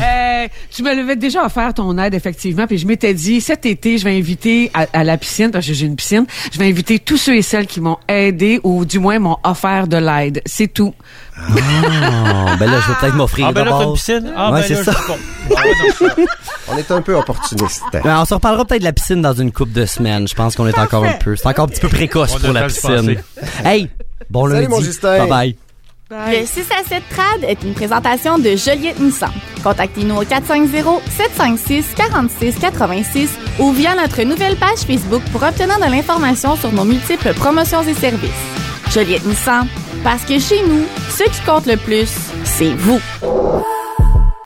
Ben, tu me l'avais déjà offert ton aide, effectivement, puis je m'étais dit, cet été, je vais inviter à, à la piscine, parce que j'ai une piscine, je vais inviter tous ceux et celles qui m'ont aidé, ou du moins m'ont offert de l'aide. C'est tout. Ah, ben là, je vais peut-être m'offrir Ah, ben là, d'abord. t'as une piscine? Ah, ouais, ben c'est là, ça. je suis con. On est un peu opportuniste. Ben, on se reparlera peut-être de la piscine dans une couple de semaines. Je pense qu'on est encore un peu. C'est encore un petit peu précoce On pour la devrait se piscine. Hey, bon Salut, lundi. mon Justin. Bye bye. Le six à sept Trad est une présentation de Joliette Nissan. Contactez-nous au quatre cinq zéro, sept cinq six, quatre six huit six ou via notre nouvelle page Facebook pour obtenir de l'information sur nos multiples promotions et services. Joliette Nissan, parce que chez nous, ce qui compte le plus, c'est vous.